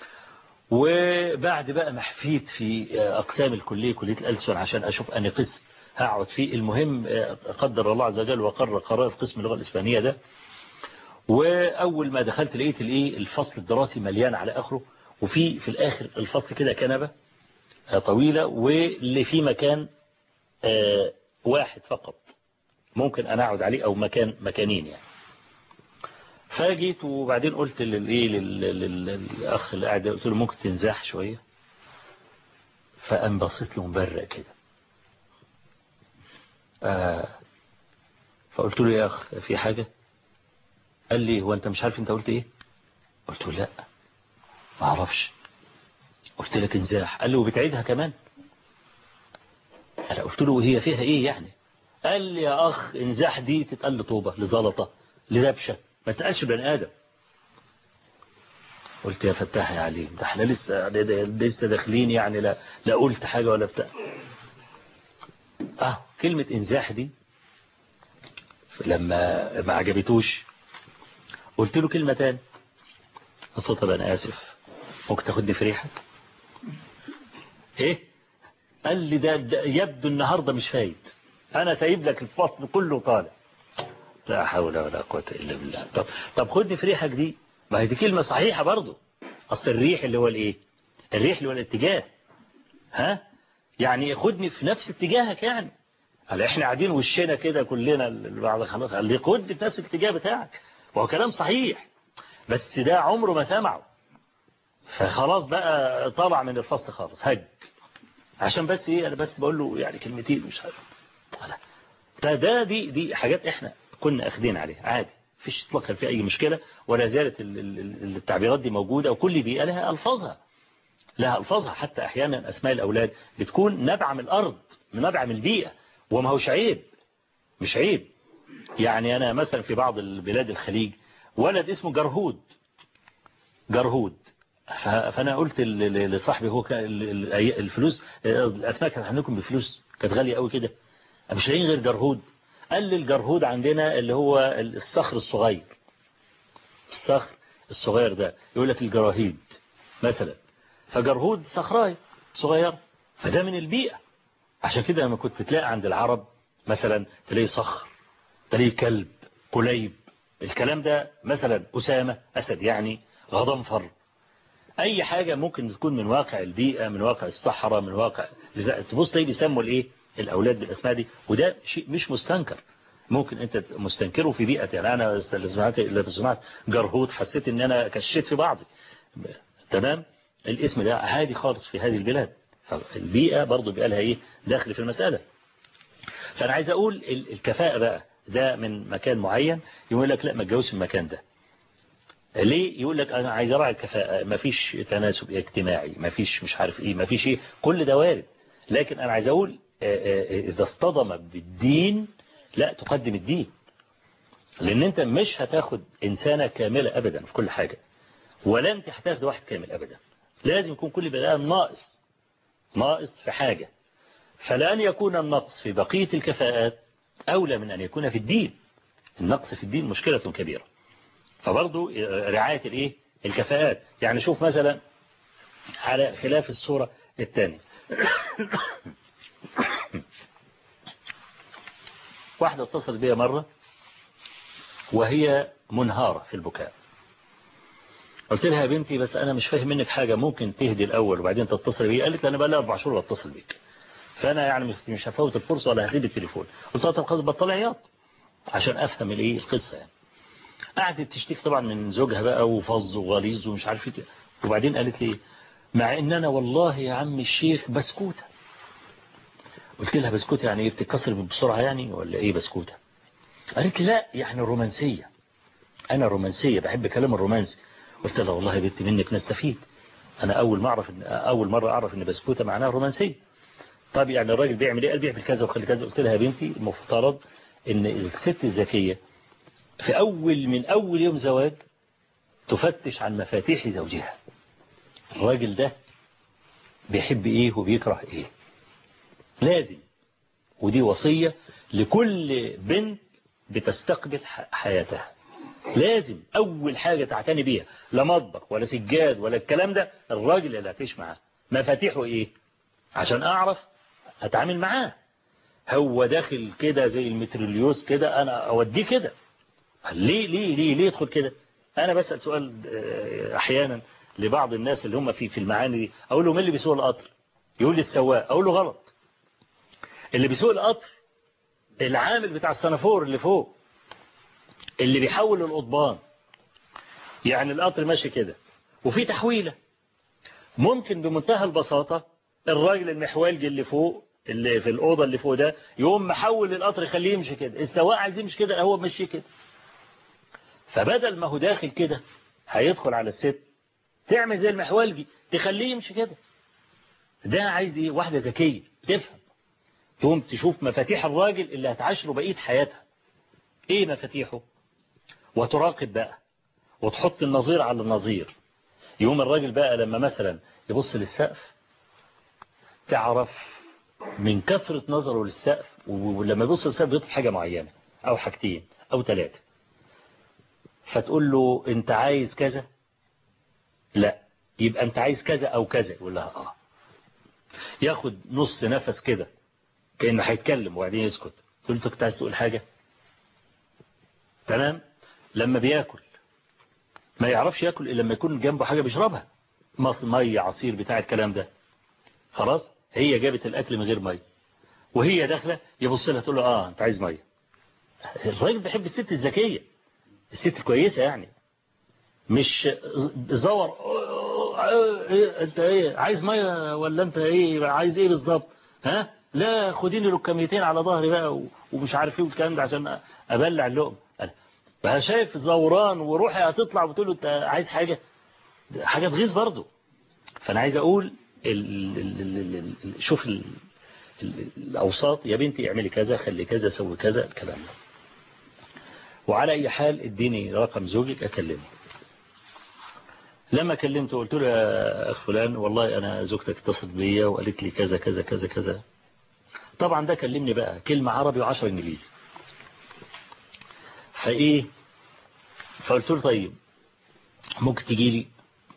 وبعد بقى ما حفيت في اقسام الكلية، كلية الألسن، عشان اشوف اني قسم هقعد فيه. المهم قدر الله عز وجل وقرر قرار قسم اللغة الإسبانية ده. وأول ما دخلت لقيت الايه الفصل الدراسي مليان على آخره، وفي في الآخر الفصل كده كنبة طويلة، واللي في مكان آه واحد فقط ممكن أنا أقعد عليه، أو مكان مكانين يعني. فجيت وبعدين قلت للايه للأخ اللي قاعد، قلت له ممكن تنزاح شوية؟ فقام بصيت له مبرق كده. آه فقلت له يا أخ في حاجة؟ قال لي هو أنت مش عارف أنت قلت إيه؟ قلت له لا ما أعرفش. قلت لك انزاح. قال لي وبتعيدها كمان؟ أنا قلت له وهي فيها إيه يعني؟ قال لي يا أخ انزاح دي تتقال لطوبة، لزلطة، لدبشة، ما تقالش بني آدم. قلت يا فتاح يا عليم، ده احنا لسه لسه داخلين يعني، لا لا قلت حاجة ولا بتاع. اه كلمة انزاح دي لما ما عجبتوش قلت له كلمة تاني. قلت له طب انا اسف، ممكن تاخدني في ريحك؟ ايه؟ قال لي ده, ده يبدو النهاردة مش فايد، انا سايب لك الفصل كله طالع. لا حول ولا قوة الا بالله. طب طب خدني في ريحك دي، ما هي دي كلمة صحيحة برضو. اصل الريح اللي هو الايه؟ الريح اللي هو الاتجاه. ها يعني خدني في نفس اتجاهك يعني. قال احنا قاعدين وشنا كده كلنا بعض خلاص، قال لي خد في نفس الاتجاه بتاعك. وهو كلام صحيح، بس ده عمره ما سمعه. فخلاص بقى طلع من الفصل خالص، هج. عشان بس ايه، انا بس بقول له يعني كلمتين مش عارف. فده دي دي حاجات احنا كنا اخدين عليها عادي، مفيش اطلاقا في اي مشكلة، ولا زالت التعبيرات دي موجودة، وكل بيئة لها الفاظها لها الفاظها. حتى احيانا اسماء الاولاد بتكون نبع من الارض، من نبع من البيئة، وما هوش عيب، مش عيب. يعني انا مثلا في بعض البلاد الخليج ولد اسمه جرهود، جرهود. فانا قلت لصاحبي هو الفلوس الاسماء كانت عندكم بفلوس، كانت غالية قوي كده، مش لاقيين غير جرهود. قال لي الجرهود عندنا اللي هو الصخر الصغير، الصخر الصغير ده يقول لك الجراهيد مثلا. فجرهود صخراي صغير، فده من البيئة. عشان كده لما كنت تلاقي عند العرب مثلا تلاقي صخر، تلاقي كلب، قليب، الكلام ده مثلا أسامة، أسد يعني، غضنفر، أي حاجة ممكن تكون من واقع البيئة، من واقع الصحراء، من واقع. تبص تلاقي بيسموا الإيه الأولاد بالأسماء دي، وده شيء مش مستنكر. ممكن أنت مستنكره في بيئة، يعني أنا اللي سمعت اللي سمعت جرهود حسيت إن أنا كشيت في بعضي. تمام، الاسم ده عادي خالص في هذه البلاد. فالبيئة برضو بيبقى لها إيه داخل في المسألة. فأنا عايز أقول الكفاءة بقى ده من مكان معين، يقول لك لا ما تجوز في المكان ده. ليه؟ يقول لك أنا عايز أراعي الكفاءة، ما فيش تناسب اجتماعي، ما فيش مش عارف إيه، ما فيش إيه، كل ده وارد. لكن أنا عايز أقول إذا اصطدم بالدين لا تقدم الدين، لأن أنت مش هتاخد إنسانة كاملة أبدا في كل حاجة، ولا أنت هتاخد واحد كامل أبدا. لازم يكون كل بني آدم ناقص، ناقص في حاجة. فلأن يكون النقص في بقية الكفاءات أولى من أن يكون في الدين. النقص في الدين مشكلة كبيرة. فبرضو رعاية الإيه الكفاءات. يعني شوف مثلا على خلاف الصورة الثانية واحدة اتصلت بي مرة وهي منهارة في البكاء. قلت لها يا بنتي بس أنا مش فاهم منك حاجة، ممكن تهدي الأول وبعدين تتصل بي. قالت لي أنا بقى لي أربع شهور بتصل بيك، فأنا يعني مش هفوت الفرصة ولا هسيب التليفون. قلت لها طب خلاص بطل عياط عشان أفهم الإيه القصة يعني. قعدت تشتكي طبعا من زوجها بقى وفظ وغليظ ومش عارف ايه. وبعدين قالت لي مع ان انا والله يا عم الشيخ بسكوتة. قلت لها بسكوتة يعني ايه، بتتكسر بسرعة يعني ولا ايه بسكوتة؟ قالت لي لا يعني رومانسية، انا رومانسية بحب كلام الرومانسي. قلت لها والله يا بنتي منك نستفيد، أنا أول ما أعرف إن أول مرة أعرف إن بسكوتة معناها رومانسية. طب يعني الراجل بيعمل إيه؟ قال بيعمل كذا وخلي كذا. قلت لها يا بنتي المفترض إن الست الذكية في أول من أول يوم زواج تفتش عن مفاتيح زوجها، الراجل ده بيحب إيه وبيكره إيه، لازم. ودي وصية لكل بنت بتستقبل حياتها، لازم أول حاجة تعتني بيها، لا مطبخ ولا سجاد ولا الكلام ده، الراجل اللي هتعيش معاه مفاتيحه إيه عشان أعرف أتعامل معاه. هو داخل كده زي المتريليوس كده أنا أوديه كده، ليه ليه ليه ليه يدخل كده؟ أنا بسأل سؤال أحيانا لبعض الناس اللي هم في في المعاني دي، أقول له مين اللي بيسوق القطر؟ يقول لي السواق. أقول له غلط، اللي بيسوق القطر العامل بتاع السنافور اللي فوق اللي بيحول القضبان. يعني القطر ماشي كده وفي تحويلة، ممكن بمنتهى البساطة الراجل المحوالجي اللي فوق اللي في الأوضة اللي فوق ده يقوم محول القطر يخليه يمشي كده، السواق عايز يمشي كده هو ماشي كده. فبدل ما هو داخل كده هيدخل على الست تعمل زي المحوالجي تخليه يمشي كده. ده عايز ايه؟ واحدة ذكية تفهم، تقوم تشوف مفاتيح الراجل اللي هتعاشره بقية حياتها ايه مفاتيحه، وتراقب بقى وتحط النظير على النظير. يوم الراجل بقى لما مثلا يبص للسقف تعرف من كثرة نظره للسقف، ولما يبص للسقف بيطلب حاجة معينة أو حاجتين أو ثلاثة، فتقول له أنت عايز كذا؟ لا. يبقى أنت عايز كذا أو كذا؟ يقول لها آه. ياخد نص نفس كده كأنه هيتكلم وبعدين يسكت. تقول له أنت كنت عايز تقول حاجة؟ تمام. لما بياكل ما يعرفش ياكل إلا لما يكون جنبه حاجة بيشربها، مية عصير بتاع الكلام ده. خلاص هي جابت الأكل من غير مية وهي داخلة يبص لها تقول له آه أنت عايز مية. الراجل بيحب الست الذكية، الست الكويسة، يعني مش زور أنت إيه عايز مية ولا أنت إيه عايز إيه بالظبط؟ ها لا خديني لكميتين على ظهري بقى ومش عارف إيه والكلام ده عشان أبلع اللقم. بقى شايف زوران وروحي هتطلع وتقول له أنت عايز حاجة، حاجة تغيظ برضه. فأنا عايز أقول ال ال ال ال شوف ال ال الأوساط، يا بنتي اعملي كذا خلي كذا سوي كذا الكلام ده. وعلى أي حال اديني رقم زوجك أكلمه. لما كلمته قلت له يا أخ فلان والله أنا زوجتك اتصلت بيا وقالت لي كذا كذا كذا كذا. طبعا ده كلمني بقى كلمة عربي وعشر إنجليزي. فإيه فقلت له طيب ممكن تجي لي؟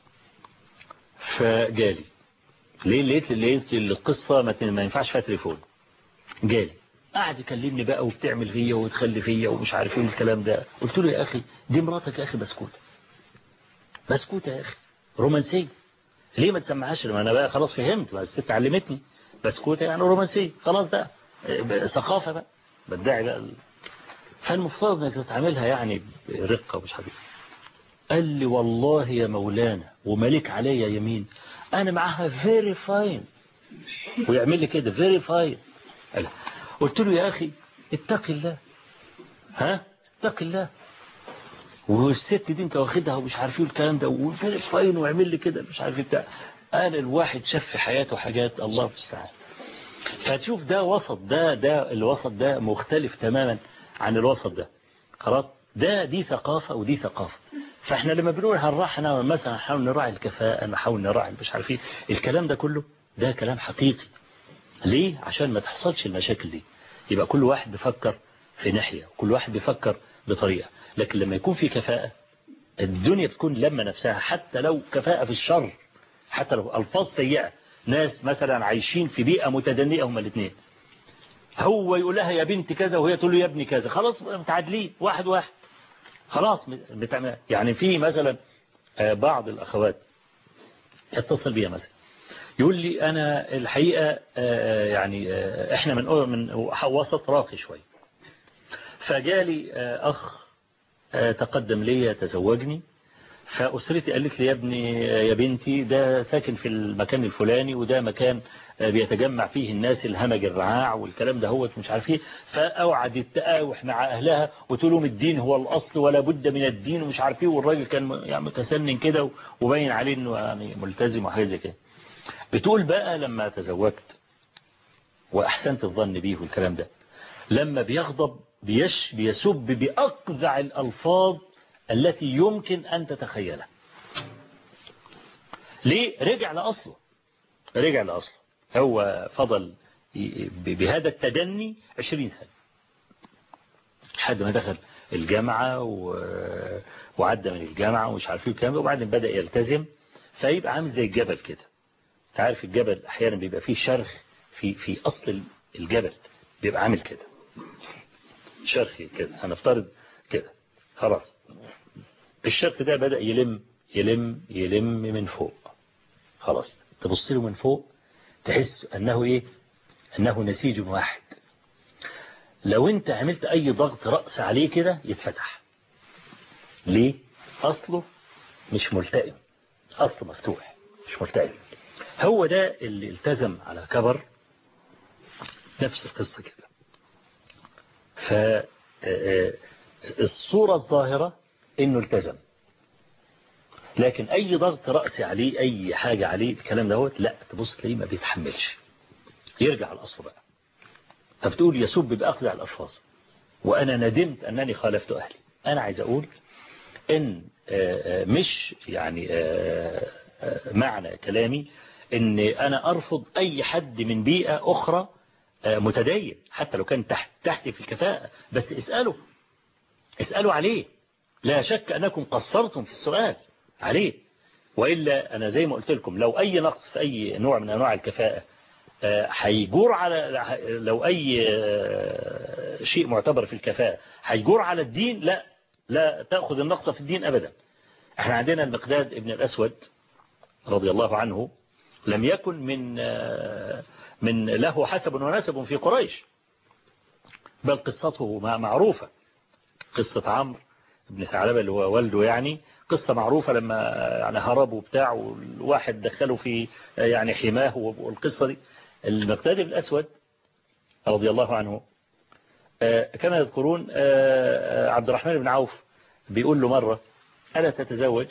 فجالي. ليه لقيت لقيت القصة ما ينفعش فيها تليفون. جالي قاعد يكلمني بقى وبتعمل فيا وتخلي فيا ومش عارف ايه الكلام ده. قلت له يا اخي دي مراتك يا اخي بسكوتة بسكوتة يا اخي رومانسية، ليه ما تسمعهاش؟ لما انا بقى خلاص فهمت، ما الست علمتني بسكوتة يعني رومانسية، خلاص بقى ثقافة بقى بدعي بقى. فالمفترض انك تتعاملها يعني برقة ومش عارف. قال لي والله يا مولانا وملك عليا يمين انا معاها فيري فاين، ويعمل لي كده فيري فاين. قلت له يا اخي اتق الله، ها اتق الله، والست دي انت واخدها ومش عارف ايه الكلام ده وفيري فاين ويعمل لي كده مش عارف بتاع. انا الواحد شاف في حياته حاجات الله المستعان. فتشوف ده وسط، ده ده الوسط ده مختلف تماما عن الوسط ده. خلاص ده دي ثقافة ودي ثقافة. فاحنا لما بنقول هنراعي مثلا نحاول نراعي الكفاءة، نحاول نراعي مش عارف ايه الكلام ده كله، ده كلام حقيقي. ليه؟ عشان ما تحصلش المشاكل دي. يبقى كل واحد بيفكر في ناحية وكل واحد بيفكر بطريقة. لكن لما يكون في كفاءة الدنيا بتكون لما نفسها، حتى لو كفاءة في الشر، حتى لو ألفاظ سيئة، ناس مثلا عايشين في بيئة متدنية هما الاثنين، هو يقول لها يا بنت كذا وهي تقول له يا ابني كذا، خلاص متعادلين واحد واحد خلاص. يعني في مثلا بعض الأخوات يتصل بيها مثلا يقول لي أنا الحقيقة يعني إحنا من من وسط راقي شوي، فجالي أخ تقدم لي يتزوجني، فأسرتي قالت لي يا ابني يا بنتي ده ساكن في المكان الفلاني وده مكان بيتجمع فيه الناس الهمج الرعاع والكلام ده هو مش عارف ايه. فأوعدت تقاوح مع أهلها وتقول لهم الدين هو الأصل ولا بد من الدين ومش عارف ايه. والراجل كان يعني متسنن كده وباين عليه انه يعني ملتزم وحاجه زي كده. بتقول بقى لما تزوجت وأحسنت الظن بيه والكلام ده، لما بيغضب بيش بيسب بأقذع الألفاظ التي يمكن أن تتخيلها. ليه؟ رجع لأصله رجع لأصله هو فضل بهذا التدني عشرين سنة لحد ما دخل الجامعة وعدى من الجامعة ومش عارف ايه الكلام ده، وبعدين بدأ يلتزم فيبقى عامل زي الجبل كده. تعرف الجبل أحيانا بيبقى فيه شرخ في في أصل الجبل، بيبقى عامل كده شرخي كده، هنفترض كده خلاص. الشرخ ده بدأ يلم يلم يلم من فوق، خلاص تبص له من فوق تحس أنه إيه، أنه نسيج واحد. لو أنت عملت أي ضغط رأس عليه كده يتفتح. ليه؟ أصله مش ملتئم، أصله مفتوح مش ملتئم. هو ده اللي التزم على كبر نفس القصة كده. فالصورة الظاهرة إنه التزم، لكن أي ضغط رأسي عليه أي حاجة عليه الكلام دوت لا، تبص تلاقيه ما بيتحملش، يرجع الأصل بقى. فبتقول يسب بأقذع الألفاظ وأنا ندمت أنني خالفت أهلي. أنا عايز أقول إن مش يعني معنى كلامي إن أنا أرفض أي حد من بيئة أخرى متدين حتى لو كان تحت تحت في الكفاءة، بس اسألوا اسألوا عليه. لا شك أنكم قصرتم في السؤال عليه، وإلا أنا زي ما قلت لكم لو أي نقص في أي نوع من أنواع الكفاءة هيجور على، لو أي شيء معتبر في الكفاءة هيجور على الدين، لا لا تأخذ النقص في الدين أبدا. احنا عندنا المقداد ابن الأسود رضي الله عنه لم يكن من من له حسب ونسب في قريش، بل قصته معروفة. قصة عمرو بن ثعلبة اللي هو والده يعني قصة معروفة، لما يعني هربوا بتاع والواحد دخله في يعني حماه والقصة دي. المقداد بن الأسود رضي الله عنه كما يذكرون عبد الرحمن بن عوف بيقول له مرة ألا تتزوج؟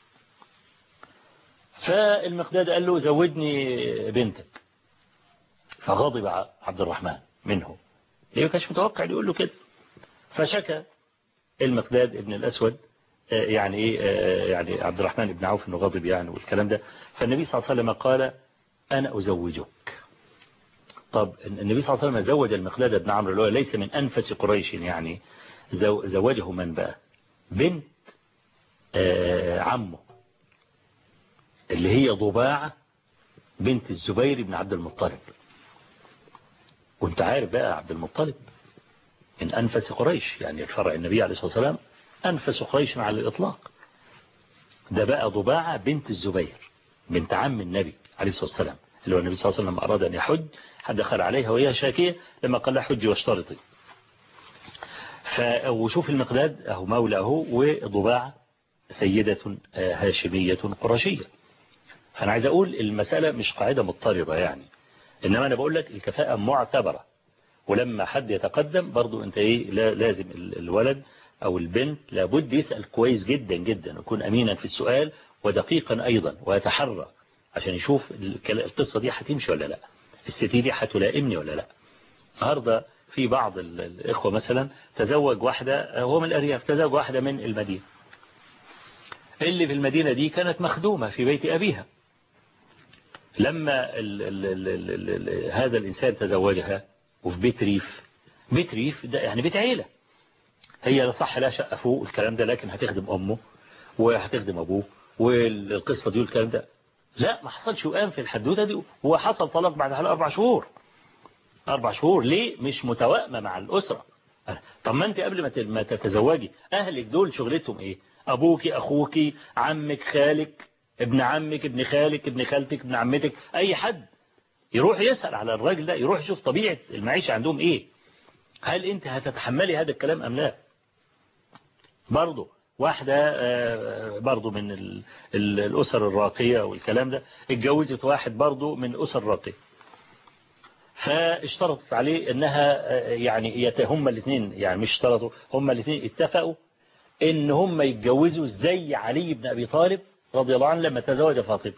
فالمقداد قال له زوجني بنتك. فغضب عبد الرحمن منه، ليه كانش متوقع يقول له كده. فشكى المقداد ابن الأسود يعني ايه يعني عبد الرحمن بن عوف انه غضب يعني والكلام ده. فالنبي صلى الله عليه وسلم قال أنا أزوجك. طب النبي صلى الله عليه وسلم زوج المقداد بن عمرو اللي هو ليس من أنفس قريش، يعني زوجه من بقى؟ بنت عمه اللي هي ضباعة بنت الزبير بن عبد المطلب. وانت عارف بقى عبد المطلب من أنفس قريش، يعني الفرع النبي عليه الصلاة والسلام أنفس قريش على الإطلاق. ده بقى ضباعة بنت الزبير بنت عم النبي عليه الصلاة والسلام، اللي هو النبي صلى الله عليه وسلم أراد أن يحج حد دخل عليها وهي شاكية لما قال لها حجي واشترطي. وشوف المقداد أهو مولى أهو، وضباعة سيدة هاشمية قرشية. فأنا عايز أقول المسألة مش قاعدة مضطردة يعني، إنما أنا بقول لك الكفاءة معتبرة. ولما حد يتقدم برضو أنت إيه لازم الولد أو البنت لابد يسأل كويس جدا جدا ويكون أمينا في السؤال ودقيقا أيضا ويتحرى عشان يشوف القصة دي هتمشي ولا لا، الستي دي هتلائمني ولا لا. النهارده في بعض الإخوة مثلا تزوج واحدة، هو من الأرياف، تزوج واحدة من المدينة. اللي في المدينة دي كانت مخدومة في بيت أبيها. لما ال ال ال ال ال هذا الإنسان تزوجها وفي بيت ريف، بيت ريف ده يعني بيت عيلة، هي صح لا شقة فوق الكلام ده، لكن هتخدم أمه وهتخدم أبوه والقصة دي والكلام ده. لا ما حصلش وقام في الحدوتة دي، هو حصل طلاق بعد حوالي أربع شهور. أربع شهور ليه؟ مش متوائمة مع الأسرة. طب ما أنت قبل ما تتزوجي أهلك دول شغلتهم إيه؟ أبوك أخوك عمك خالك ابن عمك ابن خالك ابن خالتك ابن عمتك، أي حد يروح يسأل على الراجل ده، يروح يشوف طبيعة المعيشة عندهم إيه، هل أنت هتتحملي هذا الكلام أم لا؟ برضه واحدة برضو من الأسر الراقية والكلام ده، اتجوزت واحد برضو من أسر راقية، فاشترطت عليه انها يعني هم الاثنين، يعني مش اشترطوا، هم الاثنين اتفقوا ان هم يتجوزوا زي علي بن ابي طالب رضي الله عنه لما تزوج فاطمة.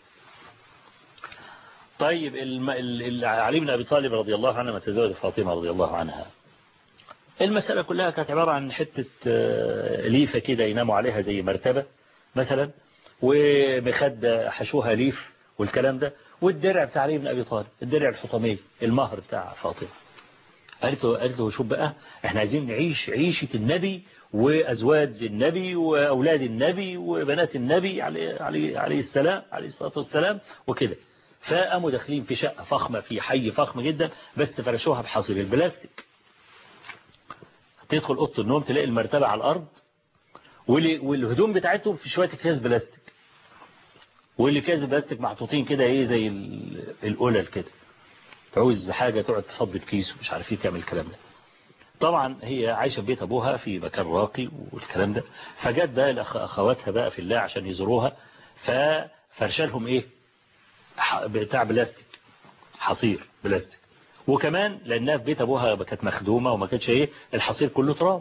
طيب علي بن ابي طالب رضي الله عنه لما تزوج فاطمة رضي الله عنها، المسألة كلها كانت عبارة عن حتة ليفة كده يناموا عليها زي مرتبة مثلا، ومخدة حشوها ليف والكلام ده، والدرع بتاع علي بن أبي طالب، الدرع الحطمي، المهر بتاع فاطمة. قالت له قالت له شوف بقى، احنا عايزين نعيش عيشة النبي وأزواج النبي وأولاد النبي وبنات النبي عليه عليه عليه السلام عليه الصلاة والسلام وكده. فقاموا داخلين في شقة فخمة في حي فخم جدا، بس فرشوها بحصير البلاستيك. تدخل أوضة النوم تلاقي المرتبة على الأرض، والهدوم بتاعتهم في شوية أكياس بلاستيك، واللي كاس بلاستيك محطوطين كده ايه زي القلل كده، تعوز بحاجة تقعد تفضي الكيس ومش عارف ايه تعمل الكلام ده. طبعا هي عايشة في بيت ابوها في مكان راقي والكلام ده، فجت بقى اخواتها بقى في الله عشان يزوروها، ففرشالهم ايه بتاع بلاستيك، حصير بلاستيك، وكمان لانها في بيت ابوها كانت مخدومة وما كانتش ايه الحصير كله تراب،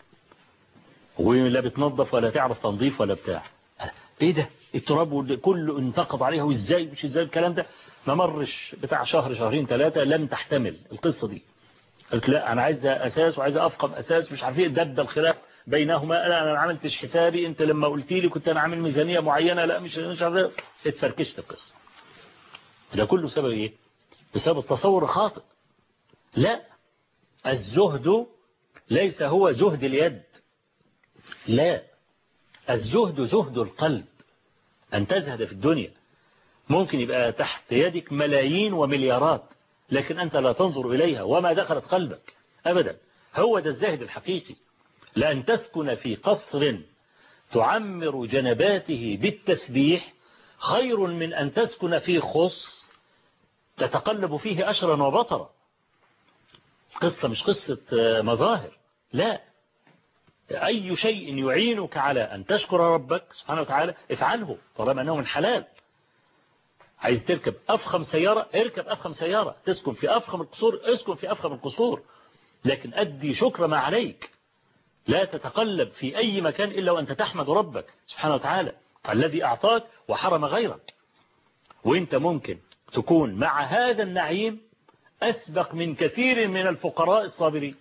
ولا بتنظف ولا تعرف تنظيف ولا بتاع. ايه ده التراب كله انتقض عليها، وازاي مش ازاي الكلام ده. ما مرش بتاع شهر شهرين ثلاثة لم تحتمل القصة دي. قلت لا انا عايزه اساس وعايزه افقم اساس، مش عارف ايه، دب الخلاف بينهما. لا انا ما عملتش حسابي، انت لما قلت لي كنت انا عامل ميزانيه معينه، لا مش مش عارف. اتفركشت القصه. ده كله بسبب ايه؟ بسبب التصور الخاطئ. لا، الزهد ليس هو زهد اليد، لا، الزهد زهد القلب. أن تزهد في الدنيا ممكن يبقى تحت يدك ملايين ومليارات، لكن أنت لا تنظر إليها وما دخلت قلبك أبدا. هو ده الزاهد الحقيقي. لأن تسكن في قصر تعمر جنباته بالتسبيح خير من أن تسكن في خص تتقلب فيه أشرا وبطرا. قصة مش قصة مظاهر، لا، أي شيء يعينك على أن تشكر ربك سبحانه وتعالى افعله طالما أنه من حلال. عايز تركب أفخم سيارة اركب أفخم سيارة، تسكن في أفخم القصور اسكن في أفخم القصور، لكن أدي شكر ما عليك. لا تتقلب في أي مكان إلا وأنت تحمد ربك سبحانه وتعالى الذي أعطاك وحرم غيرك. وإنت ممكن تكون مع هذا النعيم أسبق من كثير من الفقراء الصابرين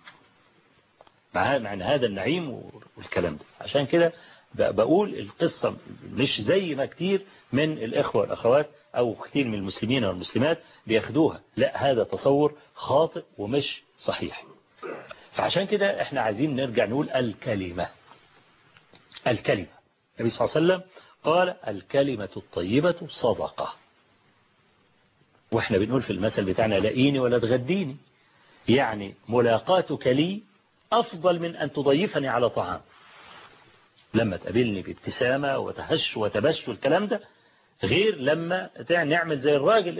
مع هذا النعيم والكلام ده. عشان كده بقول القصة مش زي ما كتير من الإخوة والأخوات أو كتير من المسلمين والمسلمات بياخدوها، لا، هذا تصور خاطئ ومش صحيح. فعشان كده احنا عايزين نرجع نقول الكلمة. الكلمة النبي صلى الله عليه وسلم قال الكلمة الطيبة صدقة، واحنا بنقول في المثل بتاعنا لاقيني ولا تغديني، يعني ملاقاتك لي أفضل من أن تضيفني على طعام. لما تقابلني بابتسامة وتهش وتبش والكلام ده، غير لما نعمل زي الراجل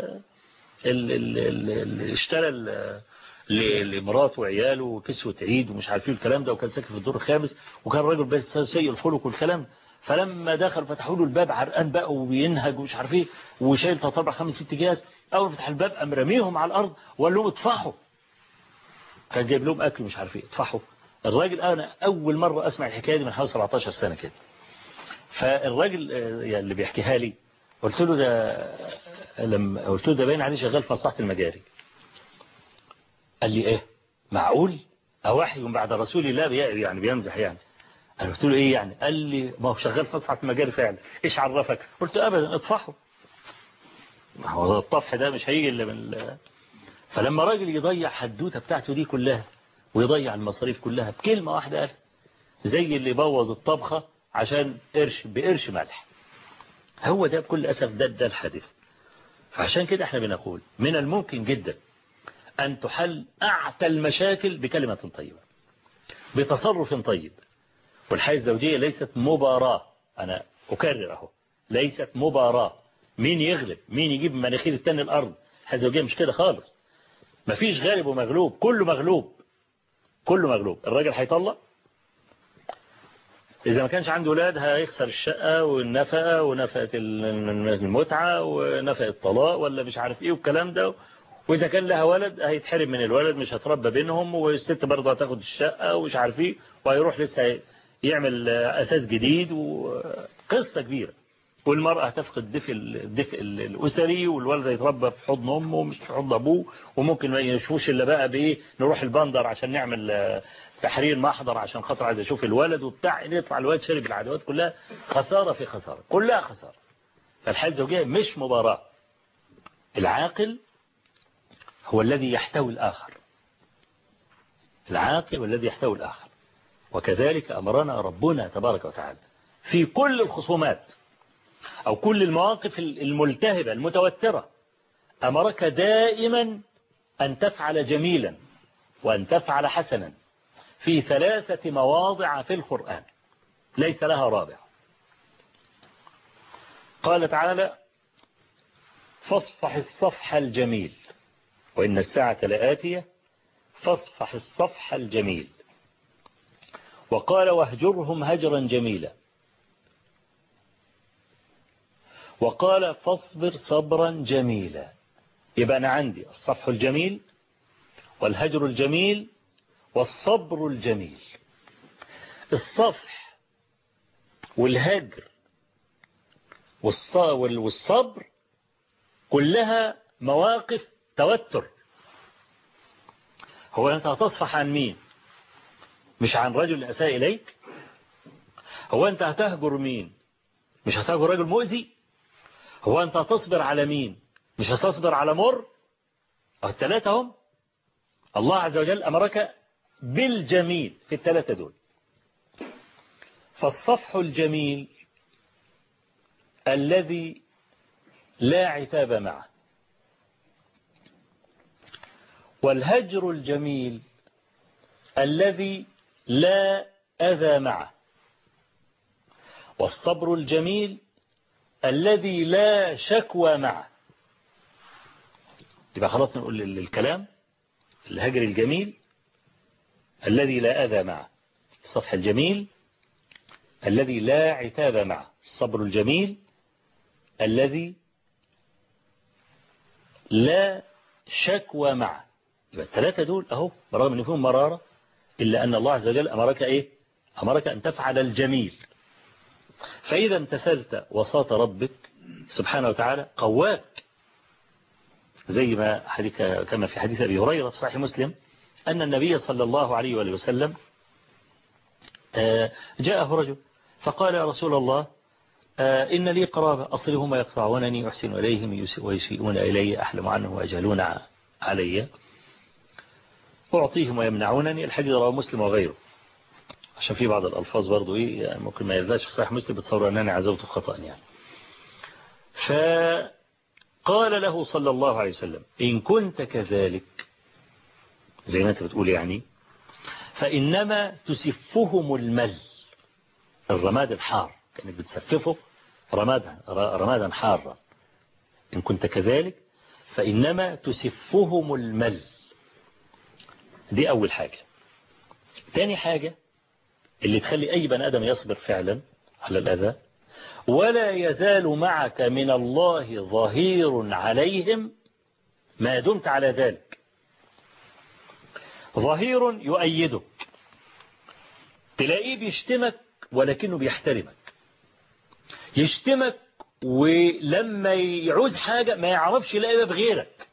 اللي اشترى لمراته وعياله وكسوة عيد ومش عارفين الكلام ده، وكان ساكن في الدور الخامس، وكان راجل بس سيء الخلق والكلام. فلما دخل فتحوا له الباب عرقان بقى وبينهج ومش عارف ايه وشايل طبع خمس ست جهاز. اول فتح الباب قام رميهم على الارض وقال لهم اطفحوا. كان جايب لهم اكل مش عارف ايه، اطفحوا. الراجل انا اول مرة اسمع الحكاية دي من حوالي سبعتاشر سنة كده. فالراجل اللي بيحكيها لي قلت له ده لما قلت له ده باين عليه شغال في مصلحة المجاري. قال لي ايه معقول اوحي بعد رسول الله يعني بيمزح يعني. انا قلت له ايه يعني؟ قال لي ما هو شغال في مصلحة المجاري فعلا. ايش عرفك؟ قلت له ابدا اطفحوا. هو الطفح ده مش هيجي الا من. فلما راجل يضيع حدوته بتاعته دي كلها ويضيع المصاريف كلها بكلمة واحدة، قال زي اللي بوظ الطبخة عشان قرش بقرش ملح. هو ده بكل أسف ده, ده الحديث. فعشان كده احنا بنقول من الممكن جدا أن تحل أعتى المشاكل بكلمة طيبة، بتصرف طيب. والحياة الزوجية ليست مباراة، أنا أكرر أهو، ليست مباراة مين يغلب مين يجيب مناخير التاني الأرض. الحياة الزوجية مش كده خالص، مفيش غالب ومغلوب، كله مغلوب، كله مغلوب. الراجل هيطلق إذا ما كانش عنده أولاد هيخسر الشقة والنفقة ونفقة المتعة ونفقة الطلاق ولا مش عارف إيه والكلام ده. وإذا كان لها ولد هيتحرم من الولد، مش هتربى بينهم، والست برضه هتاخد الشقة ومش عارف إيه، وهيروح لسه يعمل أساس جديد وقصة كبيرة. والمرأة هتفقد الدفء الدفء الأسري، والولد يتربى في حضن أمه مش في حضن أبوه، وممكن ما يشوفش إلا بقى بإيه نروح البندر عشان نعمل تحرير محضر عشان خاطر عايز أشوف الولد وبتاع، يطلع الولد شارب العدوات كلها. خسارة في خسارة، كلها خسارة. فالحياة الزوجية مش مباراة. العاقل هو الذي يحتوي الآخر، العاقل والذي يحتوي الآخر. وكذلك أمرنا ربنا تبارك وتعالى في كل الخصومات أو كل المواقف الملتهبة المتوترة، أمرك دائما أن تفعل جميلا وأن تفعل حسنا في ثلاثة مواضع في القرآن ليس لها رابع. قال تعالى: فاصفح الصفح الجميل وإن الساعة لآتية فاصفح الصفح الجميل. وقال: واهجرهم هجرا جميلا. وقال: فاصبر صبرا جميلا. يبقى أنا عندي الصفح الجميل والهجر الجميل والصبر الجميل. الصفح والهجر والصبر كلها مواقف توتر. هو أنت هتصفح عن مين؟ مش عن رجل أساء إليك؟ هو أنت هتهجر مين؟ مش هتهجر رجل مؤذي؟ هو أنت هتصبر على مين؟ مش هتصبر على مر؟ الثلاثة هم. الله عز وجل أمرك بالجميل في الثلاثة دول. فالصفح الجميل الذي لا عتاب معه، والهجر الجميل الذي لا أذى معه، والصبر الجميل الذي لا شكوى معه. يبقى خلاص نقول للكلام: الهجر الجميل الذي لا أذى معه، الصفح الجميل الذي لا عتاب معه، الصبر الجميل الذي لا شكوى معه. يبقى الثلاثة دول أهو برغم أن فيهم مرارة إلا أن الله عز وجل أمرك إيه؟ أمرك أن تفعل الجميل. فإذا امتثلت وصاة ربك سبحانه وتعالى قواك، زي ما حديث كما في حديث أبي هريرة في صحيح مسلم أن النبي صلى الله عليه وآله وسلم جاءه رجل فقال: يا رسول الله إن لي قرابة أصلهم ويقطعونني، أحسن إليهم ويسيئون إلي، أحلم عنهم ويجهلون علي، أعطيهم ويمنعونني. الحديث رواه مسلم وغيره، عشان في بعض الألفاظ برضو إيه يعني ممكن ما يزدادش في صحيح مسلم بتصور أنني عزوت خطأ يعني. فقال له صلى الله عليه وسلم: إن كنت كذلك زي ما أنت بتقول يعني، فإنما تسفهم المل، الرماد الحار، كأنك بتسففه رمادا رمادا حارا. إن كنت كذلك فإنما تسفهم المل. دي أول حاجة. تاني حاجة اللي تخلي أي بني آدم يصبر فعلا على الأذى: ولا يزال معك من الله ظهير عليهم ما دمت على ذلك. ظهير يؤيدك، تلاقيه بيشتمك ولكنه بيحترمك، يشتمك ولما يعوز حاجة ما يعرفش يلاقيها بغيرك،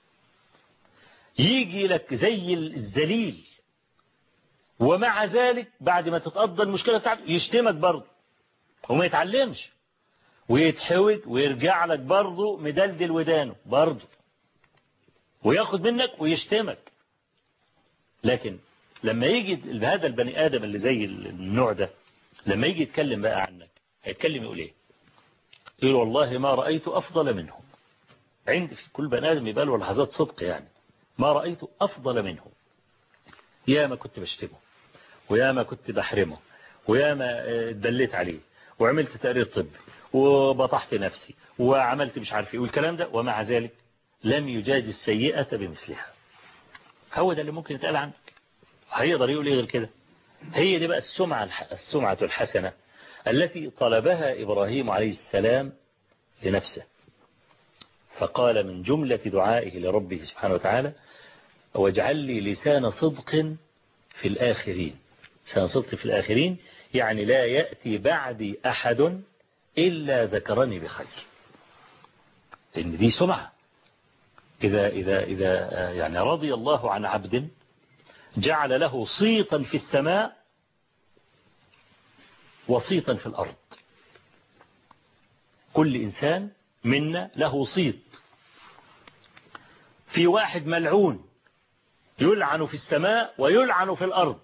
يجي لك زي الذليل، ومع ذلك بعد ما تتقضى المشكلة بتاعته يشتمك برضه وما يتعلمش ويتحود ويرجع لك برضه مدلدل ودانه برضه وياخد منك ويشتمك. لكن لما يجي هذا البني آدم اللي زي النوع ده لما يجي يتكلم بقى عنك هيتكلم يقول ايه؟ يقول: والله ما رأيت أفضل منهم. عندي في كل بني آدم يبقى له لحظات صدق يعني، ما رأيت أفضل منهم. يا ما كنت بشتمه، ويا ما كنت بحرمه، ويا ما اتدليت عليه، وعملت تقرير طبي، وبطحت نفسي، وعملت مش عارف ايه والكلام ده، ومع ذلك لم يجاز السيئة بمثلها. هو ده اللي ممكن يتقال عنك. هيقدر يقول ايه غير كده؟ هي دي بقى السمعة السمعة الحسنة التي طلبها إبراهيم عليه السلام لنفسه. فقال من جملة دعائه لربه سبحانه وتعالى واجعل لي لسان صدق في الآخرين. لسان صدق في الآخرين يعني لا يأتي بعدي أحد إلا ذكرني بخير. لأن دي سمعة. إذا, إذا, إذا يعني رضي الله عن عبد جعل له صيتا في السماء وصيتا في الأرض. كل إنسان منا له صيت. في واحد ملعون يلعن في السماء ويلعن في الأرض،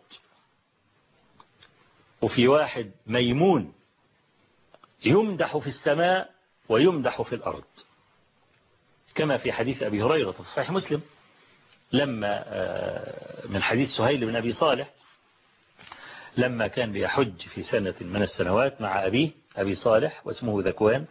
وفي واحد ميمون يمدح في السماء ويمدح في الأرض، كما في حديث أبي هريرة في صحيح مسلم لما من حديث سهيل بن أبي صالح لما كان بيحج في سنة من السنوات مع أبيه أبي صالح واسمه ذكوان،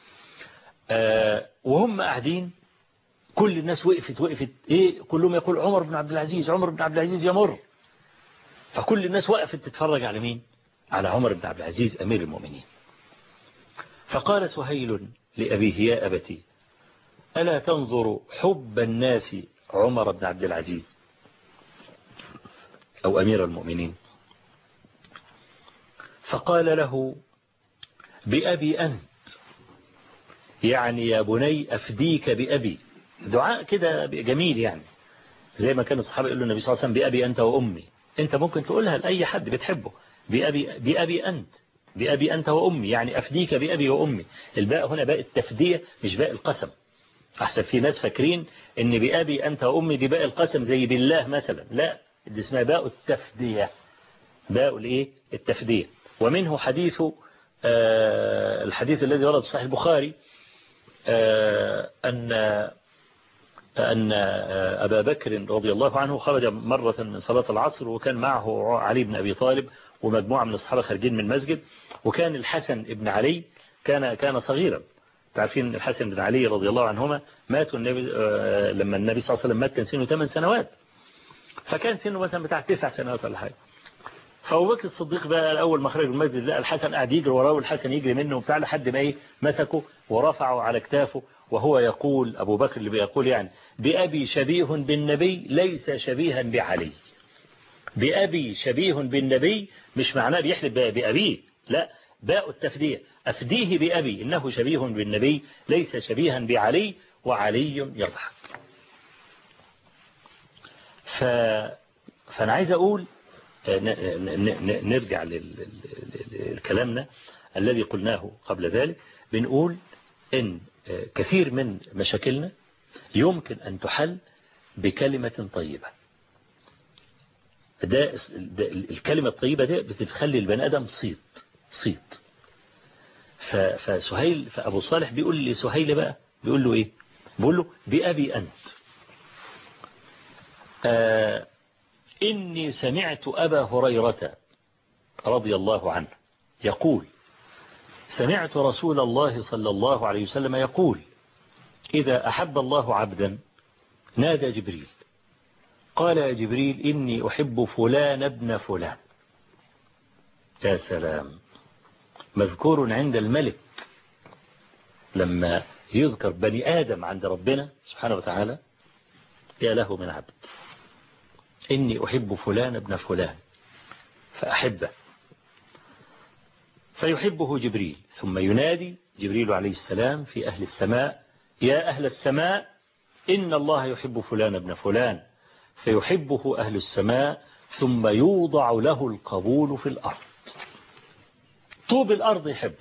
وهم قاعدين كل الناس وقفت وقفت إيه كلهم يقول عمر بن عبد العزيز عمر بن عبد العزيز يمر، فكل الناس وقفت تتفرج على مين؟ على عمر بن عبد العزيز أمير المؤمنين. فقال سهيل لأبيه يا أبتي ألا تنظر حب الناس عمر بن عبد العزيز أو أمير المؤمنين؟ فقال له بأبي أنت، يعني يا بني أفديك بأبي. دعاء كده جميل، يعني زي ما كان الصحابة يقولوا النبي صلى الله عليه وسلم بأبي أنت وأمي. أنت ممكن تقولها لأي حد بتحبه، بأبي, بأبي أنت بأبي أنت وأمي، يعني أفديك بأبي وأمي. الباء هنا باء التفدية مش باء القسم. أحسن في ناس فاكرين ان بأبي أنت وأمي دي باء القسم زي بالله مثلا، لا، دي اسمها باء التفدية، باء الايه التفدية. ومنه حديث آه الحديث الذي ورد في صحيح البخاري آه أن أن أبا بكر رضي الله عنه خرج مرة من صلاة العصر وكان معه علي بن أبي طالب ومجموعة من الصحابة خارجين من المسجد، وكان الحسن ابن علي كان كان صغيرا. تعرفين الحسن بن علي رضي الله عنهما ماتوا النبي لما النبي صلى الله عليه وسلم مات كان سنه ثمان سنوات، فكان سنه مثلا بتاع تسع سنوات ولا حاجه. فأبو بكر الصديق بقى أول ما خرج من المسجد لقى الحسن قاعد يجري وراه والحسن يجري منه وبتاع لحد ما ايه مسكه ورفعه على كتافه، وهو يقول أبو بكر اللي بيقول يعني بأبي شبيه بالنبي ليس شبيها بعلي. بأبي شبيه بالنبي مش معناه بيحلف بأبيه، لا، باء التفدية أفديه بأبي إنه شبيه بالنبي ليس شبيها بعلي وعلي يضحك. ف... فأنا عايز أقول نرجع لكلامنا الذي قلناه قبل ذلك. بنقول إن كثير من مشاكلنا يمكن أن تحل بكلمة طيبة. ده الكلمة الطيبة دي بتخلي البني آدم صيت صيت. فسهيل فأبو صالح بيقول لسهيل بقى بيقول له إيه؟ بيقول له بأبي أنت آه إني سمعت أبا هريرة رضي الله عنه يقول سمعت رسول الله صلى الله عليه وسلم يقول إذا أحب الله عبدا نادى جبريل قال يا جبريل إني أحب فلان ابن فلان. يا سلام، مذكور عند الملك لما يذكر بني آدم عند ربنا سبحانه وتعالى يا له من عبد إني أحب فلان ابن فلان فأحبه، فيحبه جبريل ثم ينادي جبريل عليه السلام في أهل السماء يا أهل السماء إن الله يحب فلان ابن فلان، فيحبه أهل السماء ثم يوضع له القبول في الأرض. طوب الأرض يحبه،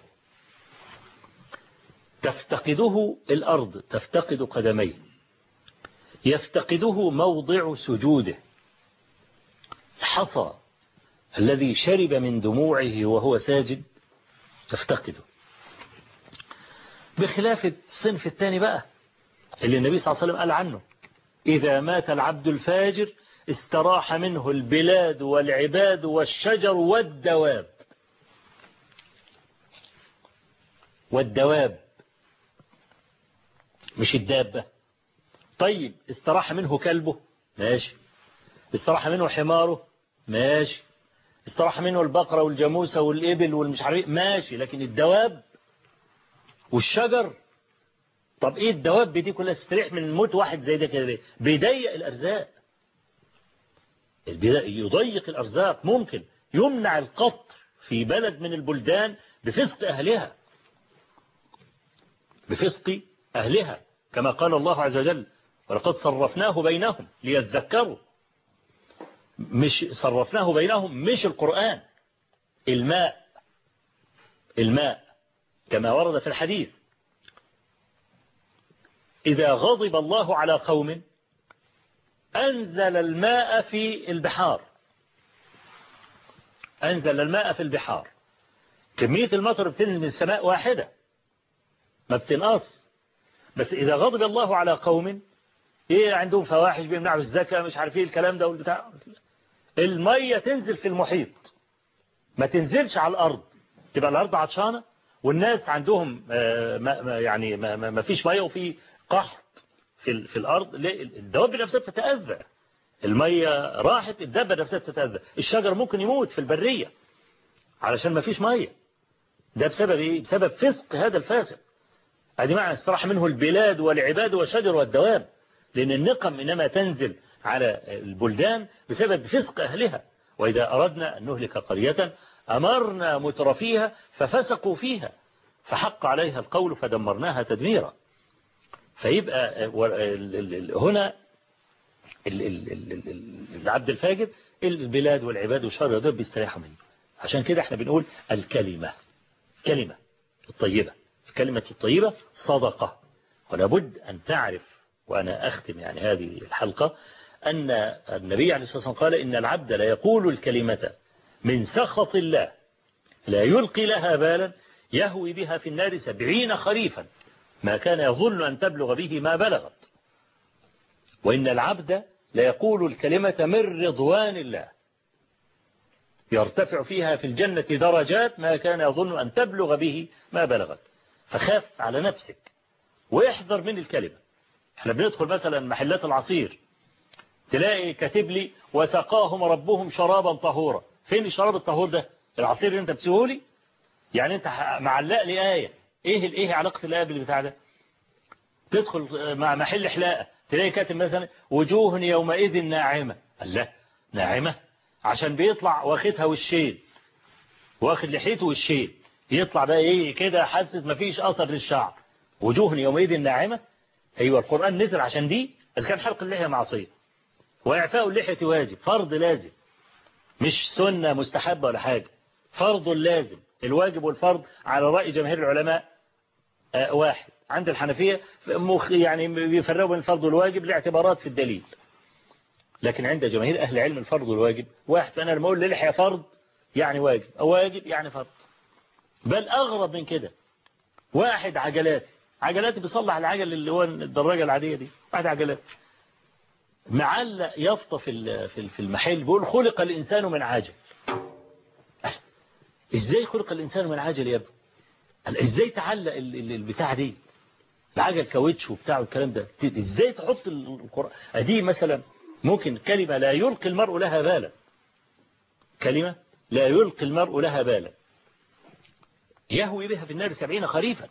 تفتقده الأرض تفتقد قدميه، يفتقده موضع سجوده، الحصى الذي شرب من دموعه وهو ساجد تفتقده. بخلاف الصنف الثاني بقى اللي النبي صلى الله عليه وسلم قال عنه إذا مات العبد الفاجر استراح منه البلاد والعباد والشجر والدواب. والدواب مش الدابة. طيب استراح منه كلبه ماشي، استراح منه حماره ماشي، استراح منه البقرة والجاموسة والإبل والمش عارف ماشي، لكن الدواب والشجر، طب ايه الدواب دي كلها تستريح من موت واحد زي ده كده ليه؟ بيضيق الأرزاق، يضيق الأرزاق، ممكن يمنع القطر في بلد من البلدان بفسق أهلها، بفسق أهلها، كما قال الله عز وجل ولقد صرفناه بينهم ليذكروا. مش صرفناه بينهم، مش القرآن، الماء، الماء كما ورد في الحديث إذا غضب الله على قوم أنزل الماء في البحار، أنزل الماء في البحار، كمية المطر بتنزل من السماء واحدة ما بتنقص، بس إذا غضب الله على قوم إيه عندهم فواحش بيمنعوا الزكاة مش عارفين الكلام ده والبتاع، المية تنزل في المحيط ما تنزلش على الأرض، تبقى الأرض عطشانة والناس عندهم ما يعني ما, ما فيش مية وفي قحط في في الأرض، الدواب نفسها بتتأذى، المية راحت الدابة نفسها بتتأذى، الشجر ممكن يموت في البرية علشان ما فيش مية، ده بسبب إيه؟ بسبب فسق هذا الفاسق. هذه معنى استراح منه البلاد والعباد والشجر والدواب، لأن النقم إنما تنزل على البلدان بسبب فسق أهلها، وإذا أردنا أن نهلك قرية أمرنا مترفيها ففسقوا فيها فحق عليها القول فدمرناها تدميرا. فيبقى هنا العبد الفاجر البلاد والعباد والشجر دول بيستريحوا منه. عشان كده احنا بنقول الكلمة، كلمة الطيبة، الكلمة الطيبة صدقة. ولابد أن تعرف، وأنا أختم يعني هذه الحلقة، أن النبي عليه الصلاة والسلام قال إن العبد لا يقول الكلمة من سخط الله لا يلقي لها بالا يهوي بها في النار سبعين خريفا ما كان يظن أن تبلغ به ما بلغت. وإن العبد لا يقول الكلمة من رضوان الله يرتفع فيها في الجنة درجات ما كان يظن أن تبلغ به ما بلغت. فخاف على نفسك واحذر من الكلمة. احنا بندخل مثلا محلات العصير تلاقي كاتب لي وسقاهم ربهم شرابا طهورا. فين الشراب الطهور ده؟ العصير اللي انت بتسهولي يعني انت معلق لي آية، ايه الايه علاقة الآية بالبتاع ده؟ تدخل مع محل حلاقة تلاقي كاتب مثلا وجوه يومئذ ناعمة. الله، ناعمة عشان بيطلع واخدها والشيل، واخد لحيته والشيل، يطلع بقى ايه كده حاسس مفيش اثر للشعر. وجوه يومئذ ناعمة. ايوه القرآن نزل عشان دي، اذا كان حلق اللحية معصية وإعفاء اللحية واجب، فرض لازم، مش سنة مستحبة ولا حاجة، فرض لازم. الواجب والفرض على رأي جماهير العلماء آه واحد. عند الحنفية يعني بيفرقوا بين الفرض والواجب لاعتبارات في الدليل، لكن عند جماهير أهل العلم الفرض والواجب واحد. فأنا لما أقول للحية فرض يعني واجب، أو واجب يعني فرض. بل أغرب من كده، واحد عجلاتي عجلاتي بيصلح العجل اللي هو الدراجة العادية دي، واحد عجلاتي معلق يافطة في في المحل بيقول خلق الإنسان من عجل. إزاي خلق الإنسان من عجل يا ابني؟ إزاي تعلق البتاع دي العجل كاوتش وبتاع والكلام ده؟ إزاي تحط القرآن دي مثلا؟ ممكن كلمة لا يلقي المرء لها بالا، كلمة لا يلقي المرء لها بالا يهوي بها في النار سبعين خريفا.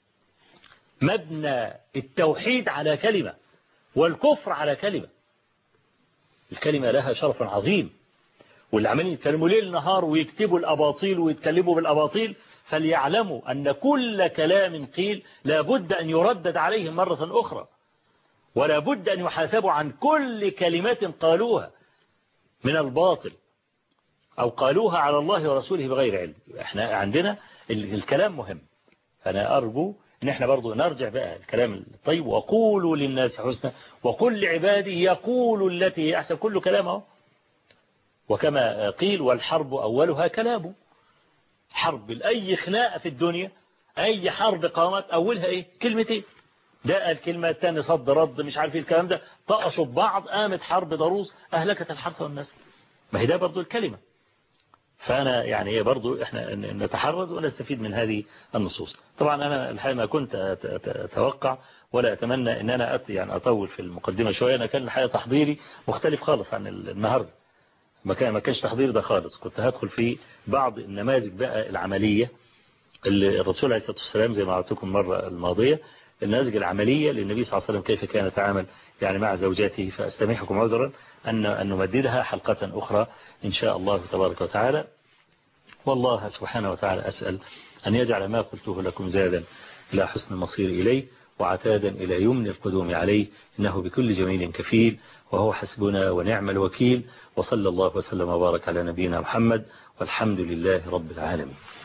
مبنى التوحيد على كلمة والكفر على كلمة. الكلمة لها شرف عظيم، واللي عمالين يتكلموا ليل نهار ويكتبوا الأباطيل ويتكلموا بالأباطيل فليعلموا أن كل كلام قيل لابد أن يردد عليهم مرة أخرى، ولا بد أن يحاسبوا عن كل كلمة قالوها من الباطل أو قالوها على الله ورسوله بغير علم. احنا عندنا الكلام مهم. أنا أرجو إن احنا برضو نرجع بقى الكلام الطيب، وقولوا للناس حسنا وقل لعبادي يقولوا التي هي أحسن، كل كلامه. وكما قيل والحرب أولها كلام. حرب أي خناقة في الدنيا، أي حرب قامت أولها إيه؟ كلمتين. ده الكلمة الثانية صد رد مش عارف الكلام ده، طقشوا ببعض قامت حرب ضروس أهلكت الحرث والنسل. ما هي ده برضو الكلمة. فأنا يعني برضو إحنا نتحرز ونستفيد من هذه النصوص. طبعا أنا الحقيقة ما كنت أتوقع ولا أتمنى أن أنا يعني أطول في المقدمة شوية. أنا كان الحقيقة تحضيري مختلف خالص عن النهاردة. ما كان ما كانش تحضير ده خالص. كنت هدخل في بعض النماذج بقى العملية اللي الرسول عليه الصلاة والسلام زي ما عودتكم المرة الماضية، النماذج العملية للنبي صلى الله عليه وسلم كيف كان يتعامل يعني مع زوجاته. فأستميحكم عذرا أن أن نمددها حلقة أخرى إن شاء الله تبارك وتعالى. والله سبحانه وتعالى أسأل أن يجعل ما قلته لكم زادا إلى حسن المصير إليه وعتادا إلى يمن القدوم عليه، إنه بكل جميل كفيل وهو حسبنا ونعم الوكيل. وصلى الله وسلم وبارك على نبينا محمد والحمد لله رب العالمين.